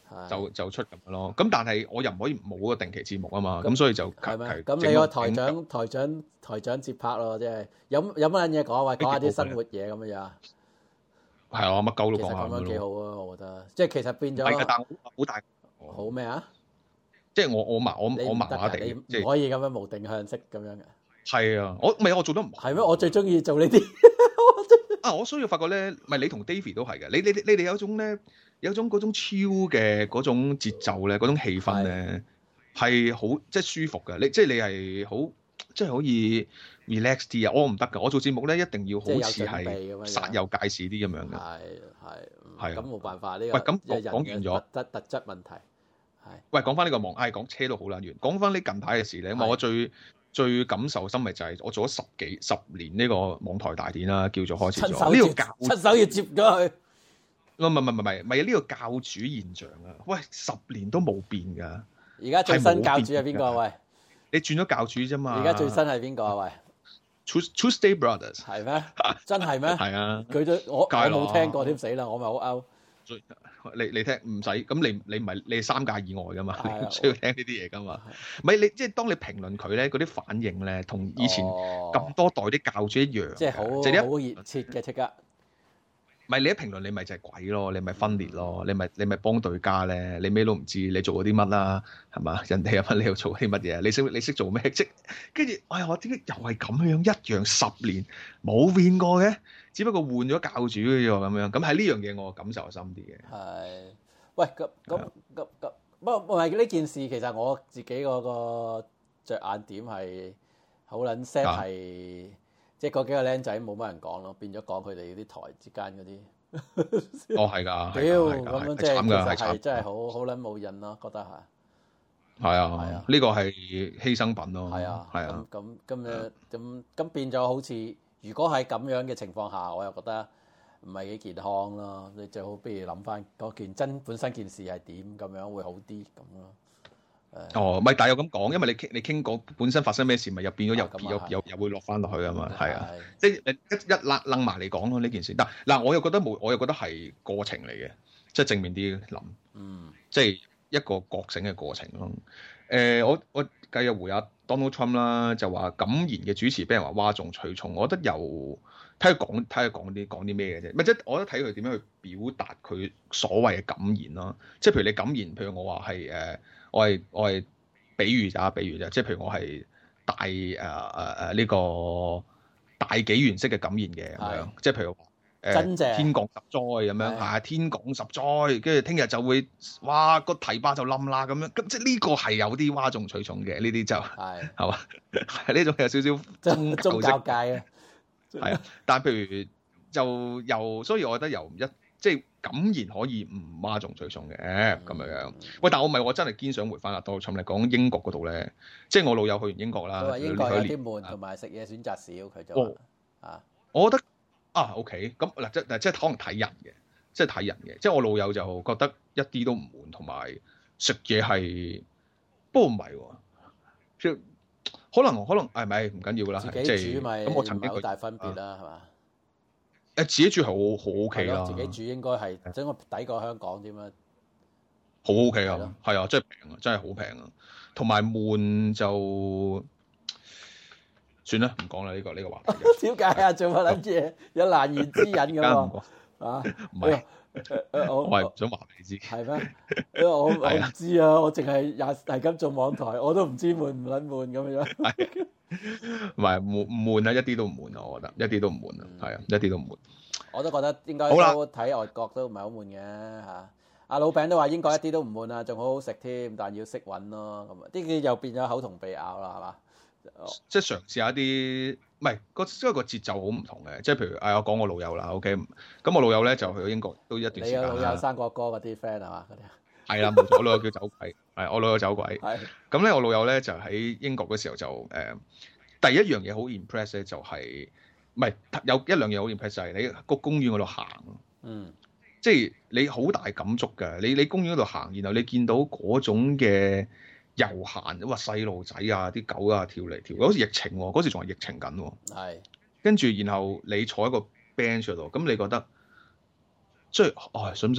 就出咁樣咯。咁但係我又唔可以冇個定期節目啊嘛，咁所以就係咩？咁你個台長接拍咯，即係有乜嘢講？喂，講下啲生活嘢咁樣樣。 係啊，乜鳩都講下咁樣幾好啊！我覺得，即係其實變咗。 係，但好大。 好咩啊？ 即係我麻麻地， 你唔可以咁樣無定向式咁樣嘅。 係啊，我做得唔好。 係咩？我最中意做呢啲。 我所以發覺咧，唔係你同 Davy 都係嘅。你哋有種咧，有種嗰種超嘅嗰種節奏咧，嗰種氣氛咧係好即係舒服嘅。你係好即係可以 relax 啲啊！我唔得㗎，我做節目咧一定要好似係煞有介事啲咁樣嘅。係咁冇辦法呢個。喂，咁講完咗特質問題係。 喂，講翻呢個講車都好撚遠。講翻呢近排嘅事咧，我最感受深咪就係我做咗10年呢個網台大典啦，叫做開始咗呢個親手要接咗佢。 唔係呢個教主現象啊！喂，10年都冇變㗎。 而家最新教主係邊個？喂， 你轉咗教主啫嘛？ 而家最新係邊個啊？喂 ，Tuesday Brothers 係咩？真係咩？ 係啊！ 佢都我冇聽過添，死啦！我咪好 out。 你聽唔使咁，你唔係你係3界以外噶嘛，你唔需要聽呢啲嘢噶嘛。唔係你即係當你評論佢咧，嗰啲反應咧，同以前咁多代啲教主一樣， 即係好熱切嘅即刻。 唔係你一評論你咪就係鬼咯，你咪分裂咯，你咪幫對家咧，你咩都唔知，你做過啲乜啦，係嘛？人哋又問你又做過啲乜嘢？你識做咩？即跟住，哎呀，我點解又係咁樣一樣10年冇變過嘅？只不過換咗教主嘅啫喎，咁樣咁喺呢樣嘢我感受深啲嘅。 係，喂，咁，不過呢件事其實我自己嗰個着眼點係好撚 set 係。即係嗰幾個僆仔冇乜人講咯，變咗講佢哋啲台之間嗰啲。 哦，係㗎。 屌，咁樣即係其實係真係好撚冇癮咯，覺得係。 係啊，呢個係犧牲品咯。 係啊。咁變咗好似，如果係咁樣嘅情況下，我又覺得唔係幾健康咯。你最好不如諗翻嗰件本身件事係點咁樣會好啲咁咯。 唔係，但係又咁講，因為你傾過本身發生咩事，咪又變咗又會落翻落去啊嘛，係啊，即係一楞埋嚟講咯呢件事。嗱，我又覺得係過程嚟嘅，即係正面啲諗，即係一個覺醒嘅過程咯。我繼日回下 Donald Trump 啦，就話敢言嘅主持俾人話嘩眾取寵，我覺得又睇佢講啲咩嘅啫，咪即係我覺得睇佢點樣去表達佢所謂嘅敢言咯。即係譬如你敢言，譬如我話係我係比喻啫，即係譬如我係呢個大紀元式嘅感言嘅咁樣，即係譬如真正天降十災咁樣，天降十災，跟住聽日就會哇個堤壩就冧啦咁樣，咁即係呢個係有啲嘩眾取寵嘅，呢啲就係嘛，係呢種有少少宗教界啊， 係啊，但係譬如就又，所以我覺得又唔一。即係敢言可以唔嘩眾取寵嘅咁樣。喂，但我真係堅想回翻阿 Donald Trump 嚟講英國嗰度咧，即係我老友去完英國啦。 佢話英國有啲悶，同埋食嘢選擇少，佢就我覺得OK，咁嗱即係可能睇人嘅，即係我老友就覺得一啲都唔悶，同埋食嘢係，不過唔係喎，即係可能係咪唔緊要㗎啦？ 自己煮咪咁我曾經好大分別啦，係嘛？ 自己煮係好 OK 啦， 自己煮應該係整個抵過香港添啦， 好 OK 啊，係啊，真係平啊，真係好平啊，同埋悶就算啦，唔講啦呢個話題。 點解啊？做乜撚嘢？有難言之隱㗎喎， 唔係，我係唔想話俾你知。 係咩？因為我唔知啊，我淨係咁做網台，我都唔知悶唔撚悶咁樣。 唔係唔悶啊，一啲都唔悶啊，我覺得一啲都唔悶啊，係啊，一啲都唔悶。 我都覺得應該都睇外國都唔係好悶嘅嚇。阿老餅都話英國一啲都唔悶啊，仲好好食添，但要識揾咯。咁啊，啲又變咗口同鼻拗啦，係嘛？ 即係嘗試下啲，唔係因為個節奏好唔同嘅。即係譬如我講我老友啦 ，OK，咁我老友咧就去咗英國都一段時間啦。 你有老友生過哥嗰啲 friend 係嘛？嗰啲係啦，冇錯，我老友叫走鬼，係我老友走鬼。咁咧，我老友咧就喺英國嗰時候就第一樣嘢好 impress 咧，就係唔係有一兩樣好 impress 就係你個公園嗰度行，即係你好大感觸㗎。你公園嗰度行，然後你見到嗰種嘅悠閒，哇細路仔啊，啲狗啊跳嚟跳去，好似疫情喎，嗰時仲係疫情緊喎。係，跟住然後你坐喺個 bench 度，咁你覺得即係使唔使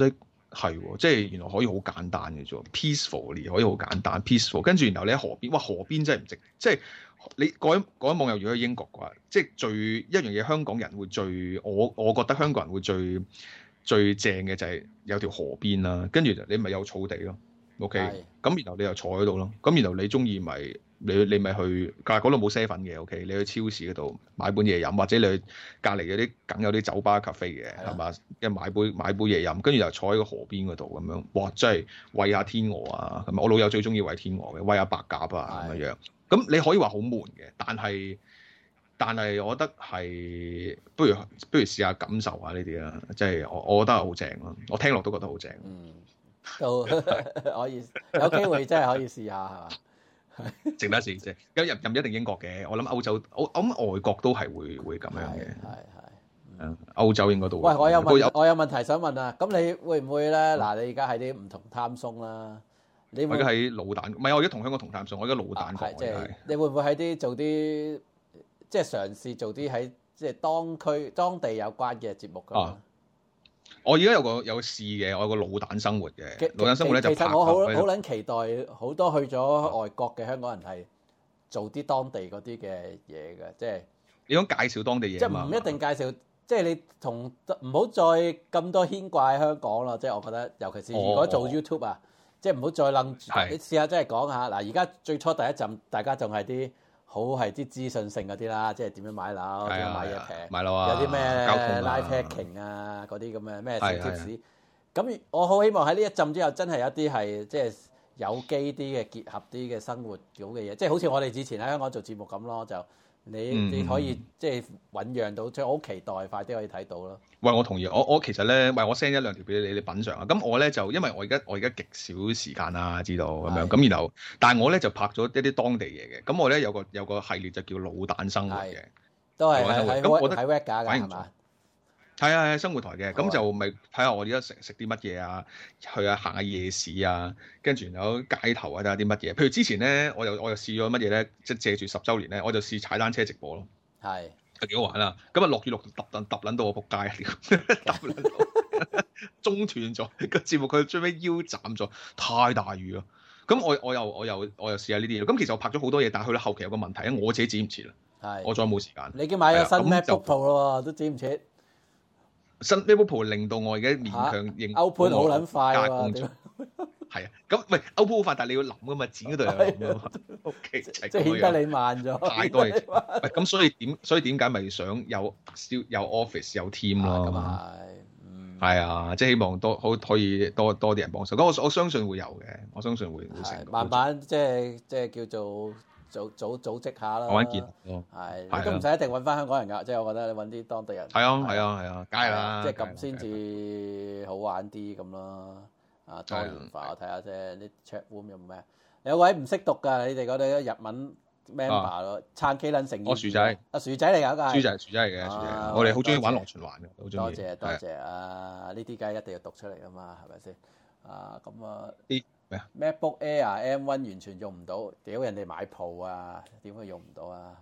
係喎，即係原來可以好簡單嘅啫 ，peacefully 可以好簡單 peaceful。跟住然後你喺河邊，哇河邊真係唔值，即係你各位網友如果去英國嘅話，即係一樣嘢香港人會我覺得香港人會最正嘅就係有條河邊啦，跟住你咪有草地咯 ，OK，咁然後你又坐喺度咯，咁然後你中意咪你咪去，但係嗰度冇7嘅 ，OK，你去超市嗰度買杯嘢飲，或者你去隔離嗰啲梗有啲酒吧 cafe 嘅，係嘛？一買杯嘢飲，跟住就坐喺個河邊嗰度咁樣，哇！真係餵下天鵝啊，咁我老友最中意餵天鵝嘅，餵下白鴿啊咁樣。咁你可以話好悶嘅，但係我覺得係不如試下感受下呢啲啦，即係我覺得係好正咯，我聽落都覺得好正。 都可以有機會真係可以試下係嘛？ 值得試啫，咁唔一定英國嘅，我諗歐洲，我諗外國都係會咁樣嘅。係，歐洲應該都會。喂， 我有問題想問啊，咁你會唔會咧？嗱，你而家喺啲唔同貪鬆啦，你會我而家喺老蛋，唔係我而家同香港同貪鬆，我而家老蛋國。 即係你會唔會喺啲做啲即係嘗試做啲喺即係當地有關嘅節目㗎？ 我而家有個試嘅，我有個老蛋生活嘅。老蛋生活咧就其實我好撚期待好多去咗外國嘅香港人係做啲當地嗰啲嘅嘢嘅，即係你講介紹當地嘢， 即係唔一定介紹，即係你唔好再咁多牽掛香港啦。即係我覺得，尤其是如果做 YouTube 啊，即係唔好再諗住。你試下真係講下嗱，而家最初第一陣大家仲係啲好係啲資訊性嗰啲啦，即係點樣買樓，點樣買嘢平， 買樓啊， 有啲咩交通 live hacking 啊，嗰啲咁嘅咩小貼士。咁我好希望喺呢一陣之後，真係有啲係即係有機啲嘅結合啲嘅生活到嘅嘢，即係好似我哋之前喺香港做節目咁咯，就你可以即係醖釀到，即係我好期待快啲可以睇到咯。 喂，我同意，我其實咧，我 send 一兩條俾你品嚐啊。咁我咧就因為我而家極少時間啦，知道咁樣咁，然後但係我咧就拍咗一啲當地嘢嘅。咁我咧有個系列就叫老蛋生活嘅， 都係喺 Wega 㗎係嘛？ 係啊，生活台嘅，咁就咪睇下我而家食啲乜嘢啊，去行下夜市啊，跟住然後街頭啊睇下啲乜嘢。譬如之前咧，我又試咗乜嘢咧，即係借住10週年咧，我就試踩單車直播咯。係。幾好玩啦！咁啊落雨揼撚到我仆街，揼撚到中斷咗個節目，佢最尾腰斬咗，太大雨啦！咁我又試下呢啲嘢。咁其實我拍咗好多嘢，但係去到後期有個問題咧，我自己剪唔切啦。係，我再冇時間。你已經買咗新 MacBook Pro 咯，都剪唔切。新 MacBook Pro 令到我而家勉強認歐盤好撚快喎。係啊，咁喂歐盤好快，但係你要諗噶嘛，剪嗰度又諗噶嘛。O K，即係顯得你慢咗。太多嘢。喂，咁所以點解咪想有 office 有 team 咯？咁啊係，係啊，即係希望可以多啲人幫手。咁我相信會有嘅，我相信會成功。慢慢即係叫做組織下啦。慢慢建咯。係，都唔使一定揾翻香港人㗎，即係我覺得你揾啲當地人。係啊，梗係啦。即係咁先至好玩啲咁咯。啊，多元化我睇下啫，啲 chat room 有咩？有位唔識讀㗎，你哋嗰啲日文 member 咯，撐 K 撚成。我薯仔，薯仔嚟㗎，梗係。薯仔嚟嘅，薯仔。我哋好中意玩螺旋環嘅，好中意。多謝啊！呢啲梗係一定要讀出嚟㗎嘛，係咪先？啊，咁啊，啲咩啊 ？MacBook Air M1 完全用唔到，屌人哋買 Pro 啊，點會用唔到啊？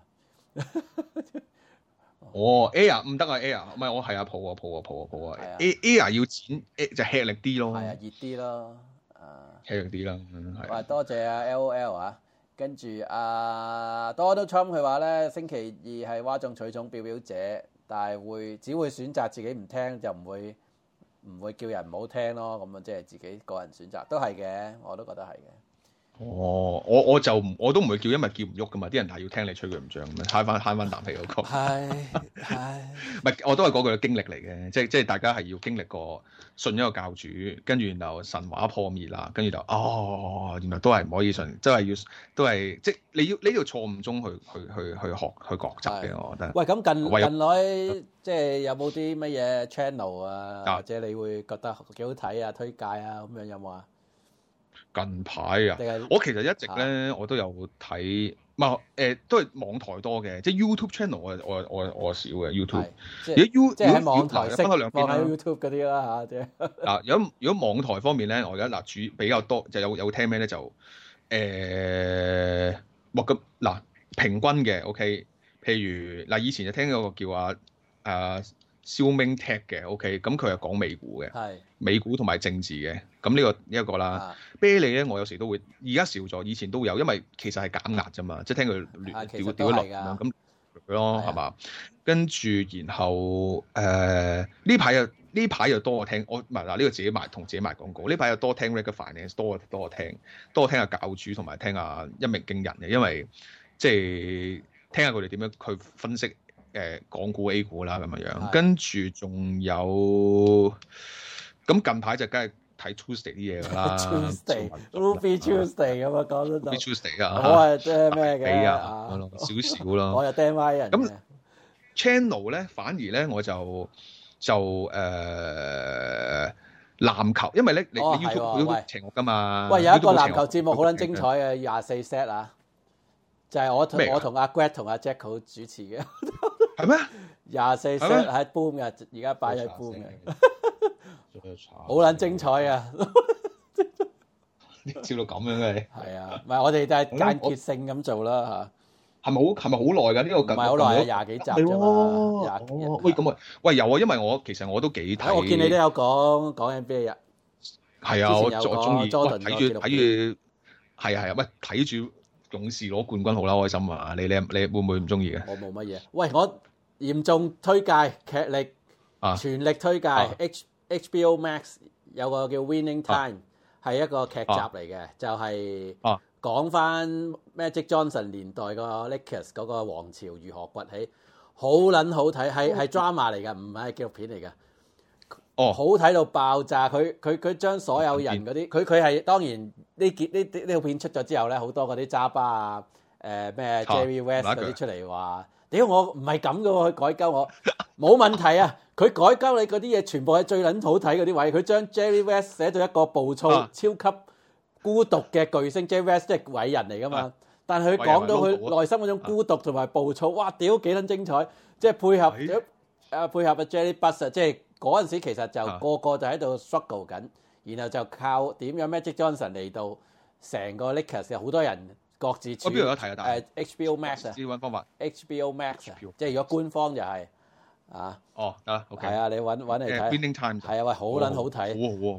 哦 ，Air 唔得啊 ，Air 唔係我係啊 Pro 啊 ，Air 要剪就吃力啲咯，係啊，熱啲咯，吃力啲啦，係。哇，多謝啊 LOL 啊，跟住Donald Trump 佢話咧，星期二係嘩眾取寵表表者，但係只會選擇自己唔聽，就唔會叫人唔好聽咯，咁啊即係自己個人選擇，都係嘅，我都覺得係嘅。哦，我都唔會叫，因為叫唔喐噶嘛，啲人係要聽你吹佢唔脹咁樣，慳翻啖氣嗰個。係，唔係我都係嗰句經歷嚟嘅，即係大家係要經歷過信一個教主，跟住然後神話破滅啦，跟住就原來都係唔可以信，都係即係你要呢條錯誤中去學去學習嘅，我覺得。喂，咁近來即係有冇啲乜嘢 channel 啊，或者你會覺得幾好睇啊、推介啊咁樣有冇啊？近排啊，我其實一直咧我都有睇，都係網台多嘅，即係 YouTube channel 我少嘅 YouTube。即係喺網台分開兩邊啦。YouTube 嗰啲啦嚇，即係嗱，如果網台方面咧，我而家主比較多就有聽咩咧就咁平均嘅 OK。譬如以前就聽嗰個叫肖明 Tech 嘅 OK， 咁佢係講美股嘅，美股同埋政治嘅，咁呢個一個啦。啤利咧，我有時都會，而家少咗，以前都有，因為其實係減壓啫嘛，即係聽佢調一落咁佢咯，係嘛？跟住然後呢排又多我聽，我唔係嗱呢個自己同自己賣廣告。呢排又多聽 Regular Finance， 多我聽下教主同埋聽下一鳴驚人嘅，因為即係聽下佢哋點樣去分析港股 A 股啦咁樣。跟住仲有咁近排就梗係睇 Tuesday 啲嘢㗎啦。 Ruby Tuesday 咁啊講得到。 Ruby Tuesday 啊， 我係即係咩嘅？ 少少咯。 我又釘歪人。 咁 channel 咧，反而咧我就籃球，因為咧你 YouTube 都邪惡㗎嘛。 喂，有一個籃球節目好撚精彩嘅24 set 啊，就係我同阿 Greg 同阿 Jacko 主持嘅。 係咩 ？24 set 喺 Boom 嘅，而家擺喺 Boom 嘅。好撚精彩啊！ 笑到咁樣嘅。 係啊，唔係我哋就係間歇性咁做啦嚇。係咪好耐㗎？呢個唔係好耐啊，20幾集啫嘛。 喂，咁啊，喂有啊，因為其實我都幾睇。 我見你都有講 NBA 啊。 係啊，我中意睇住，係啊，喂睇住勇士攞冠軍好啦，開心啊！你會唔會唔中意嘅？ 我冇乜嘢。喂，我嚴重推介劇力，全力推介 HBO Max 有個叫 Winning Time，係一個劇集嚟嘅，就係講翻 Magic Johnson 年代個 Lakers 嗰個王朝如何崛起，好撚好睇，係 drama 嚟㗎，唔係紀錄片嚟㗎。好睇到爆炸！佢將所有人嗰啲，佢係當然呢套片出咗之後咧，好多嗰啲渣巴啊，咩 Jerry West 嗰啲出嚟話，屌我唔係咁㗎喎，佢改鳩我冇問題啊！佢改鳩你嗰啲嘢，全部係最撚好睇嗰啲位，佢將 Jerry West 寫到一個暴躁、超級孤獨嘅巨星 Jerry West 即係偉人嚟㗎嘛，但係佢講到佢內心嗰種孤獨同埋暴躁，哇！屌幾撚精彩！即係配合阿 Jerry Buss 即係。嗰陣時其實就個個就喺度 struggle 緊，然後就靠點樣 Magic Johnson 嚟到成個 Lakers 有好多人各自處。我邊度有睇啊？HBO Max 啊， 要揾方法。 HBO Max 即係如果官方就係 OK。 係啊，你揾嚟睇。 Winning Time 係啊，喂，好撚好睇。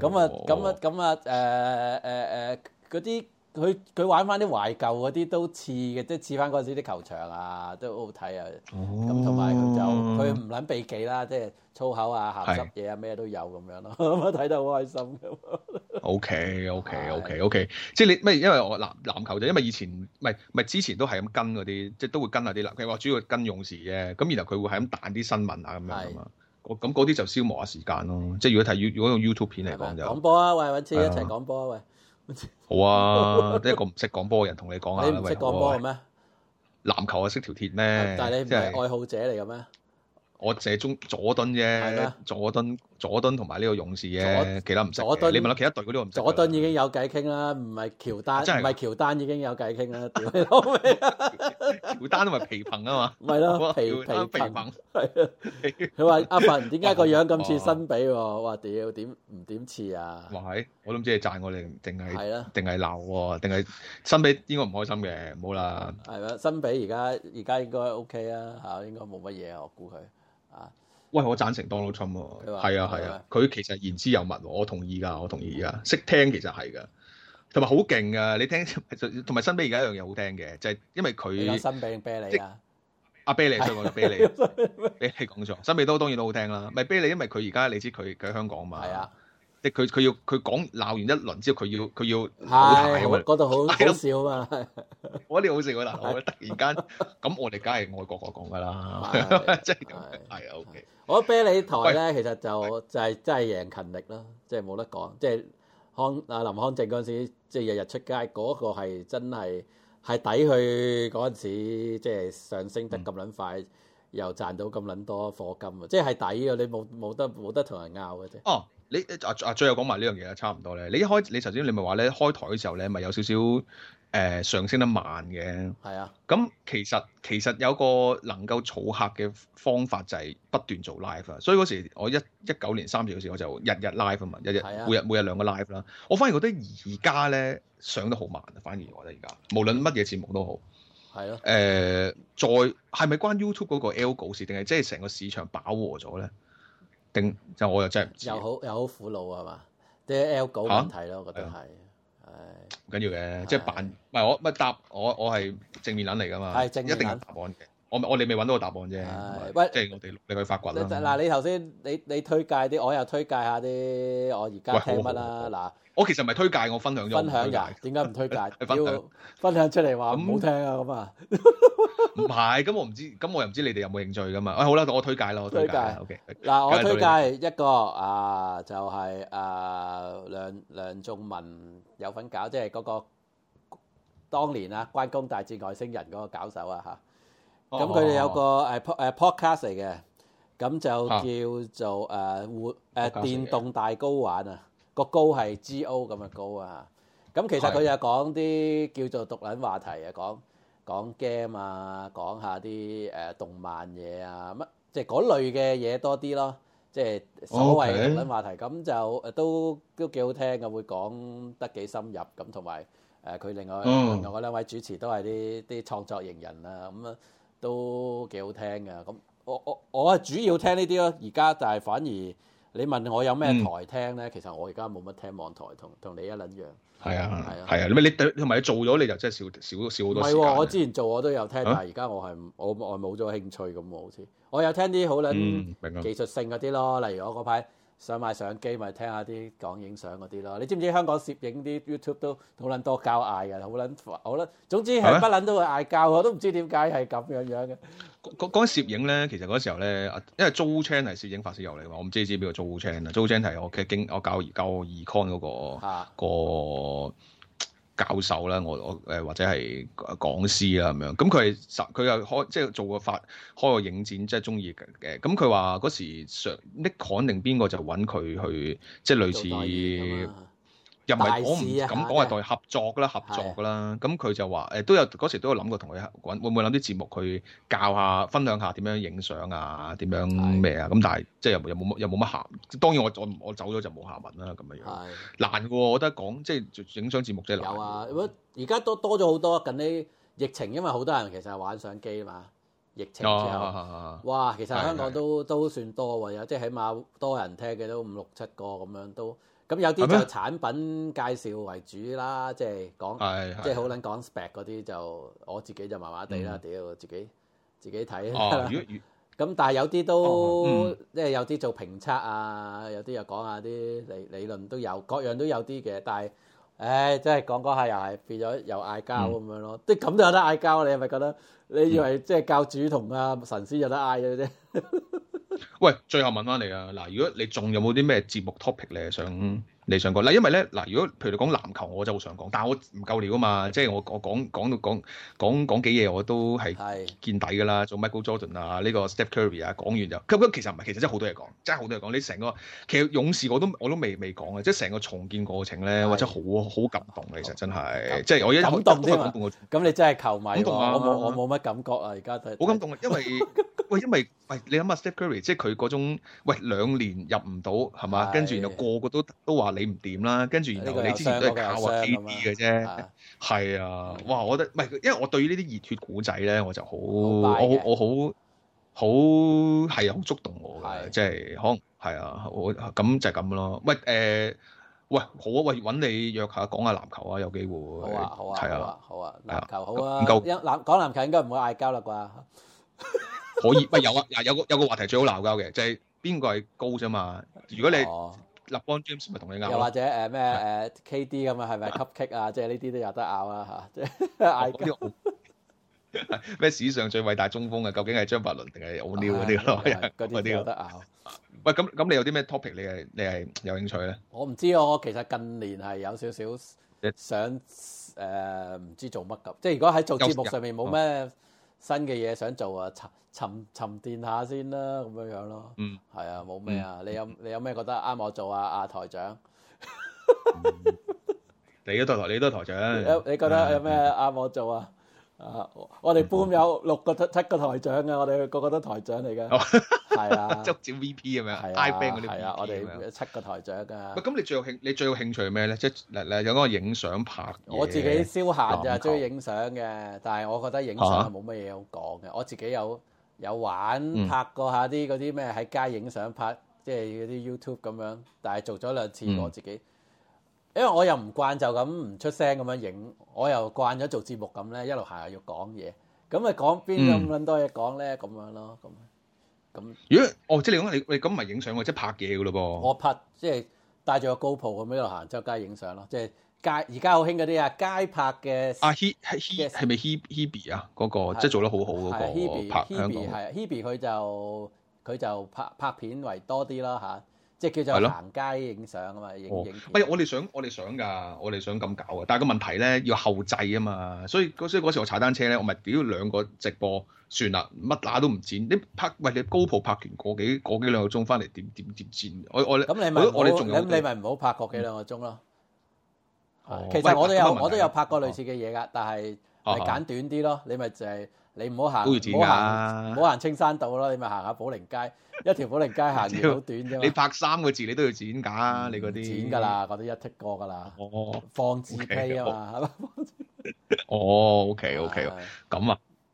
咁嗰啲佢玩翻啲懷舊嗰啲都似嘅，即係似翻嗰陣時啲球場啊，都好睇啊。咁同埋佢唔撚避忌啦，即係粗口啊、鹹濕嘢啊，咩都有咁樣咯。咁啊睇得好開心嘅。OK，即係你咩？因為我籃球就因為以前唔係之前都係咁跟嗰啲，即係都會跟下啲籃。佢話主要跟勇士嘅，咁然後佢會係咁彈啲新聞啊咁樣啊嘛。咁嗰啲就消磨下時間咯。即係如果用 YouTube 片嚟講就講波啊，喂，揾次一齊講波啊，喂。 好啊，一個唔識講波嘅人同你講下。 你唔識講波嘅咩？ 籃球啊，識條鐵咩？ 但係你唔係愛好者嚟嘅咩？ 我淨係中佐敦啫，佐敦同埋呢個勇士嘅，其他唔識。你問我其他隊嗰啲我唔識。 佐敦已經有偈傾啦，唔係喬丹已經有偈傾啦，屌你老味！ 喬丹都咪皮蓬啊嘛， 咪咯皮蓬。係啊，佢話阿凡點解個樣咁似新比喎？哇屌，點似啊？ 哇係，我都唔知係讚我哋定係鬧喎，定係新比應該唔開心嘅，唔好啦。 係咪新比而家應該 OK 啊嚇，應該冇乜嘢啊，我估佢。 喂，我贊成 Donald Trump 喎，係啊，佢其實言之有物喎，我同意㗎，識聽其實係㗎，同埋好勁㗎，你聽同埋新比而家一樣嘢好聽嘅，就係因為佢新比定啤梨啊？ 阿啤梨所以我啤梨，啤梨講錯，新比都當然都好聽啦，咪啤梨因為佢而家你知佢喺香港嘛，係啊，即係佢講鬧完一輪之後，佢要好睇啊嘛， 嗰度好笑啊嘛， 我啲好笑啊嗱，我突然間咁我哋梗係愛國講㗎啦，即係咁係啊 OK。 我覺得啤梨台咧，其實就係真係贏勤力啦，即係冇得講。即係林康正嗰陣時，即係日日出街，嗰個係真係抵佢嗰陣時，即係上升得咁撚快，又賺到咁撚多課金啊！即係抵嘅，你冇得同人拗嘅啫。 哦，你最後講埋呢樣嘢差唔多咧。你頭先你咪話咧開台嘅時候咧，咪有少少上升得慢嘅。係啊。咁其實有個能夠儲客嘅方法就係不斷做 live 啊。所以嗰時我19年3月嗰時我就日日 live 啊嘛，每日2個 live 啦。我反而覺得而家咧上得好慢啊，反而我覺得而家無論乜嘢節目都好。係咯。再係咪關 YouTube 嗰個 algo 事，定係即係成個市場飽和咗咧？ 定就我又真係唔知。 又好苦惱係嘛？啲 L 稿問題咯，我覺得係。 唔緊要嘅，即係扮唔係我乜答我係正面撚嚟㗎嘛， 係正面撚， 一定有答案嘅。我哋未揾到個答案啫， 喂， 即係我哋你去發掘啦。 嗱，你頭先你推介啲，我又推介下啲我而家聽乜啦。嗱， 我其實唔係推介，我分享咗。 分享㗎，點解唔推介？要分享出嚟話唔好聽啊咁啊？ 唔係，咁我唔知，咁我又唔知你哋有冇興趣㗎嘛？好啦，我推介啦，我推介。OK。 嗱，我推介一個就係梁仲文有份搞，即係嗰個當年啊關公大戰外星人嗰個搞手啊嚇。咁佢哋有個podcast 嚟嘅，咁就叫做電動大 GO 玩啊，個 GO 係 GO 咁嘅 GO 啊。咁其實佢就講啲叫做獨撚話題啊，講 game 啊，講下啲動漫嘢啊，乜即係嗰類嘅嘢多啲咯。即係所謂獨撚話題，咁就都幾好聽嘅，會講得幾深入咁，同埋佢另外嗰兩位主持都係啲創作型人啊，咁啊。都幾好聽㗎，咁我係主要聽呢啲咯。而家但係反而你問我有咩台聽咧，其實我而家冇乜聽網台，同你一撚樣。係啊，你同埋你做咗你就真係少好多時間。唔係喎， 我之前做我都有聽，但係而家我冇咗興趣咁喎，好似我有聽啲好撚技術性嗰啲咯，例如我嗰排想買相機，咪聽下啲講影相嗰啲咯。你知唔知香港攝影啲 YouTube 都好撚多交嗌嘅，好撚，總之係不撚都會嗌交，我都唔知點解係咁樣嘅。 講起攝影咧，其實嗰時候咧，因為 Joe Chan 係攝影發燒友嚟㗎，我唔知你知邊個 Joe Chan 啊？Joe Chan 係我教 Econ 嗰個教授啦，我或者係講師啦咁樣，咁佢又即係做個開個影展，即係中意嘅。咁佢話嗰時上 Nikon 定邊個就揾佢去，即係類似又唔係我唔敢講係代合作啦。咁佢就話都有嗰時都有諗過同佢揾，會唔會諗啲節目去教下、分享下點樣影相啊，點樣咩啊？咁但係即係又冇乜閒。當然我走咗就冇下文啦咁樣。難喎，我覺得講即係影相節目真係難。有啊，而家都多咗好多。近啲疫情，因為好多人其實係玩相機啊嘛。疫情之後，哇，其實香港都算多喎，即係起碼多人聽嘅都5、6、7個咁樣都。咁有啲就產品介紹為主啦，即係講，即係好撚講 spec 嗰啲就我自己就麻麻地啦，屌自己睇。咁但係有啲都即係有啲做評測啊，有啲又講下啲理論都有，各樣都有啲嘅。但係即係講下又係變咗又嗌交咁樣咯。即係咁都有得嗌交，你係咪覺得？你以為即係教主同阿神師有得嗌嘅啫？ 喂，最後問翻你啊，嗱，如果你仲有冇啲咩節目 topic 你想講嗱？因為咧嗱，如果譬如你講籃球，我就好想講，但係我唔夠料啊嘛，即係我講幾嘢我都係見底㗎啦，做 Michael Jordan 啊，呢個 Steph Curry 啊，講完就其實唔係，其實真係好多嘢講，真係好多嘢講。你成個其實勇士我都未講啊，即係成個重建過程咧，或者好感動，其實真係，即係我一感動添啊！ 咁你真係球迷喎，我冇乜感覺啊，而家好感動啊，因為你諗下 Steph Curry， 即係佢嗰種2年入唔到係嘛，跟住然後個個都話你唔掂啦，跟住然後你之前都係靠下 KD 嘅啫，係啊，哇！我覺得唔係，因為我對於呢啲熱血古仔咧，我就好係好觸動我嘅，即係可能係啊，咁就係咁咯。喂，好啊，喂，揾你約下講下籃球啊，有機會。 好啊，籃球好啊， 講籃球應該唔會嗌交啦啩？ 可以，喂有啊，有個話題最好鬧交嘅，就係邊個係高啫嘛？如果你LeBron James 咪同你拗， 又或者咩KD 咁啊，係咪 cupcake 啊？即係呢啲都有得拗啊嚇，即係嗌交。 咩史上最偉大中鋒啊？究竟係張伯倫定係奧尼爾嗰啲咯？ 嗰啲有得拗。 喂，咁你有啲咩 topic 你係有興趣咧？ 我唔知啊，我其實近年係有少少想唔知做乜咁，即係如果喺做節目上面冇咩新嘅嘢想做啊，沉澱下先啦，咁樣咯。係啊，冇咩啊？你有咩覺得啱我做啊？台長， 你都係台長。 你覺得有咩啱我做啊？我哋班有6個7個台長啊，我哋個個都台長嚟嘅，係啊， 即係 VP 咁樣 ，I band 嗰啲，係啊，我哋7個台長㗎。 咁你最有興趣係咩咧？即係有嗰個影相拍。 我自己消閒就中意影相嘅，但係我覺得影相係冇乜嘢好講嘅。我自己有玩拍過下啲嗰啲咩喺街影相拍即係嗰啲 YouTube 咁樣，但係做咗2次我自己，因為我又唔慣就咁唔出聲咁樣影，我又慣咗做節目咁咧，一路行又要講嘢，咁咪講邊咁撚多嘢講咧，咁樣咯，咁。 如果即係你講你咁唔係影相喎，即係拍嘢噶咯噃。 我拍即係帶住個 GoPro 咁一路行周街影相咯，即係街而家好興嗰啲街拍嘅。 係咪 Hebe 啊？嗰個即係做得好好嗰個拍香港。 係 Hebe 佢就拍片為多啲啦嚇，即係叫做行街影相啊嘛，影片。 我哋想㗎，我哋想咁搞啊！但係個問題咧要後製啊嘛，所以嗰時我踩單車咧，我咪屌2個直播算啦，乜乸都唔剪。你GoPro拍完個幾兩個鐘翻嚟點剪？ 咁你咪唔好拍個幾兩個鐘咯。其實我都有拍過類似嘅嘢㗎，但係揀短啲咯。你咪就係你唔好行青山道咯，你咪行下寶靈街，一條寶靈街行完好短啫嘛。 你拍3個字你都要剪㗎，你嗰啲剪㗎啦，嗰啲一剔過㗎啦。放自批啊嘛，係嘛 ？OK，咁啊，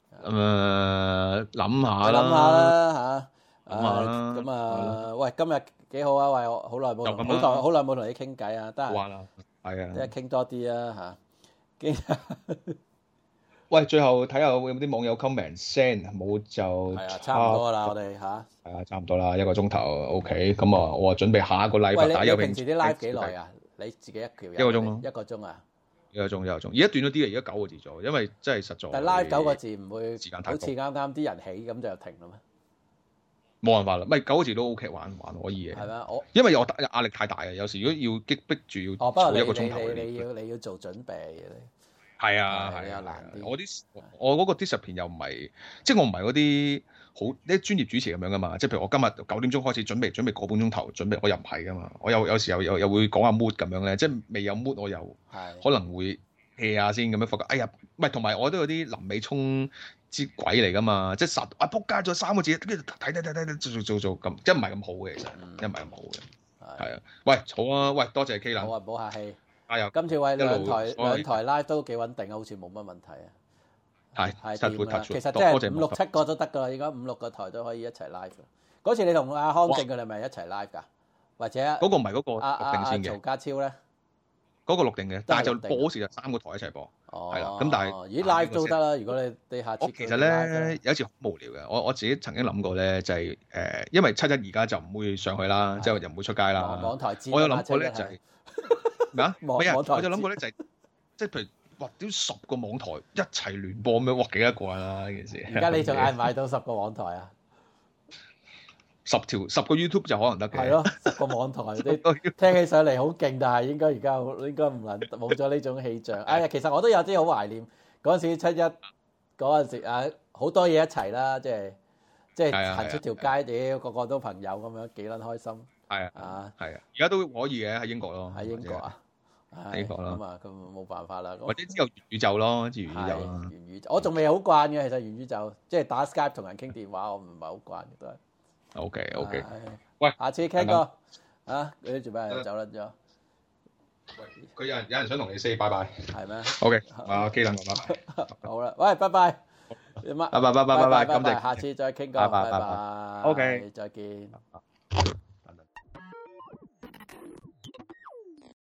諗下啦嚇。 咁啊，喂，今日幾好啊！喂，好耐冇同你傾偈啊，得閒。 係啊， 即係傾多啲啊嚇！ 喂，最後睇下有冇啲網友 comment send， 冇就係啊，差唔多啦，我哋嚇。 係啊，差唔多啦，1個鐘頭 OK。咁啊，我準備下一個禮拜打有平。 你平時啲 live 幾耐啊？你自己一條 1個鐘咯。 1個鐘啊 ？1個鐘。而家短咗啲嘅，而家9個字咗，因為真係實在。 但 live 9個字唔會時間太好似啱啱啲人起咁就停啦咩？ 冇辦法啦，咪9個字都 OK 玩可以嘅。係咩？因為我壓力太大啊，有時如果要逼住要做1個鐘頭， 你要做準備嘅。 係啊，難啲。我嗰個 discipline 又唔係，即係我唔係嗰啲好啲專業主持咁樣噶嘛。即係譬如我今日9點鐘開始準備個半鐘頭準備，我又唔係噶嘛。我有時候又會講下 mood 咁樣咧，即係未有 mood 我又可能會 hea 下先咁樣發覺。哎呀，唔係同埋我都有啲臨尾衝之鬼嚟噶嘛，即係實仆街咗3個字，跟住睇做咁，即係唔係咁好嘅其實，唔係咁好嘅。係啊，喂，好啊，喂，多謝 K 啦。 好啊，唔好客氣。 今次喂兩台 live 都幾穩定啊，好似冇乜問題啊。 係， 其實即係5、6、7個都得㗎啦，應該5、6個台都可以一齊 live。嗰次你同阿康正佢哋咪一齊 live 㗎？或者嗰個唔係嗰個錄定先嘅。 曹家超咧？ 嗰個錄定嘅，但係就播時就3個台一齊播。係啦，咁但係 live 都得啦。如果你下次其實咧有一次好無聊嘅，我自己曾經諗過咧，就係因為7/1而家就唔會上去啦，即係又唔會出街啦。 網台我有諗過咧就係。咩啊？我就諗過咧，就係即係譬如，哇！屌10個網台一齊聯播咁樣，哇！幾多個啦呢件事？ 而家你仲嗌唔嗌到10個網台啊 ？10個 YouTube 就可能得嘅。 係咯，10個網台，你聽起上嚟好勁，但係應該而家唔能冇咗呢種氣象。哎呀，其實我都有啲好懷念嗰陣時7/1嗰陣時啊，好多嘢一齊啦，即係行出條街，屌個個都朋友咁樣，幾撚開心。 係啊，而家都可以嘅喺英國咯。 喺英國啊， 英國咯。 咁啊，咁冇辦法啦。 或者之後元宇宙咯，元宇宙。我仲未好慣嘅，其實元宇宙即係打 Skype 同人傾電話，我唔係好慣嘅都係。 OK。喂， 下次傾過啊？你做咩走甩咗？ 喂，佢有人想同你 say 拜拜。 係咩 ？OK，啊 K 啦，拜拜。 好啦，喂，拜拜。 拜拜，感謝。 下次再傾過。 拜拜。OK， 再見。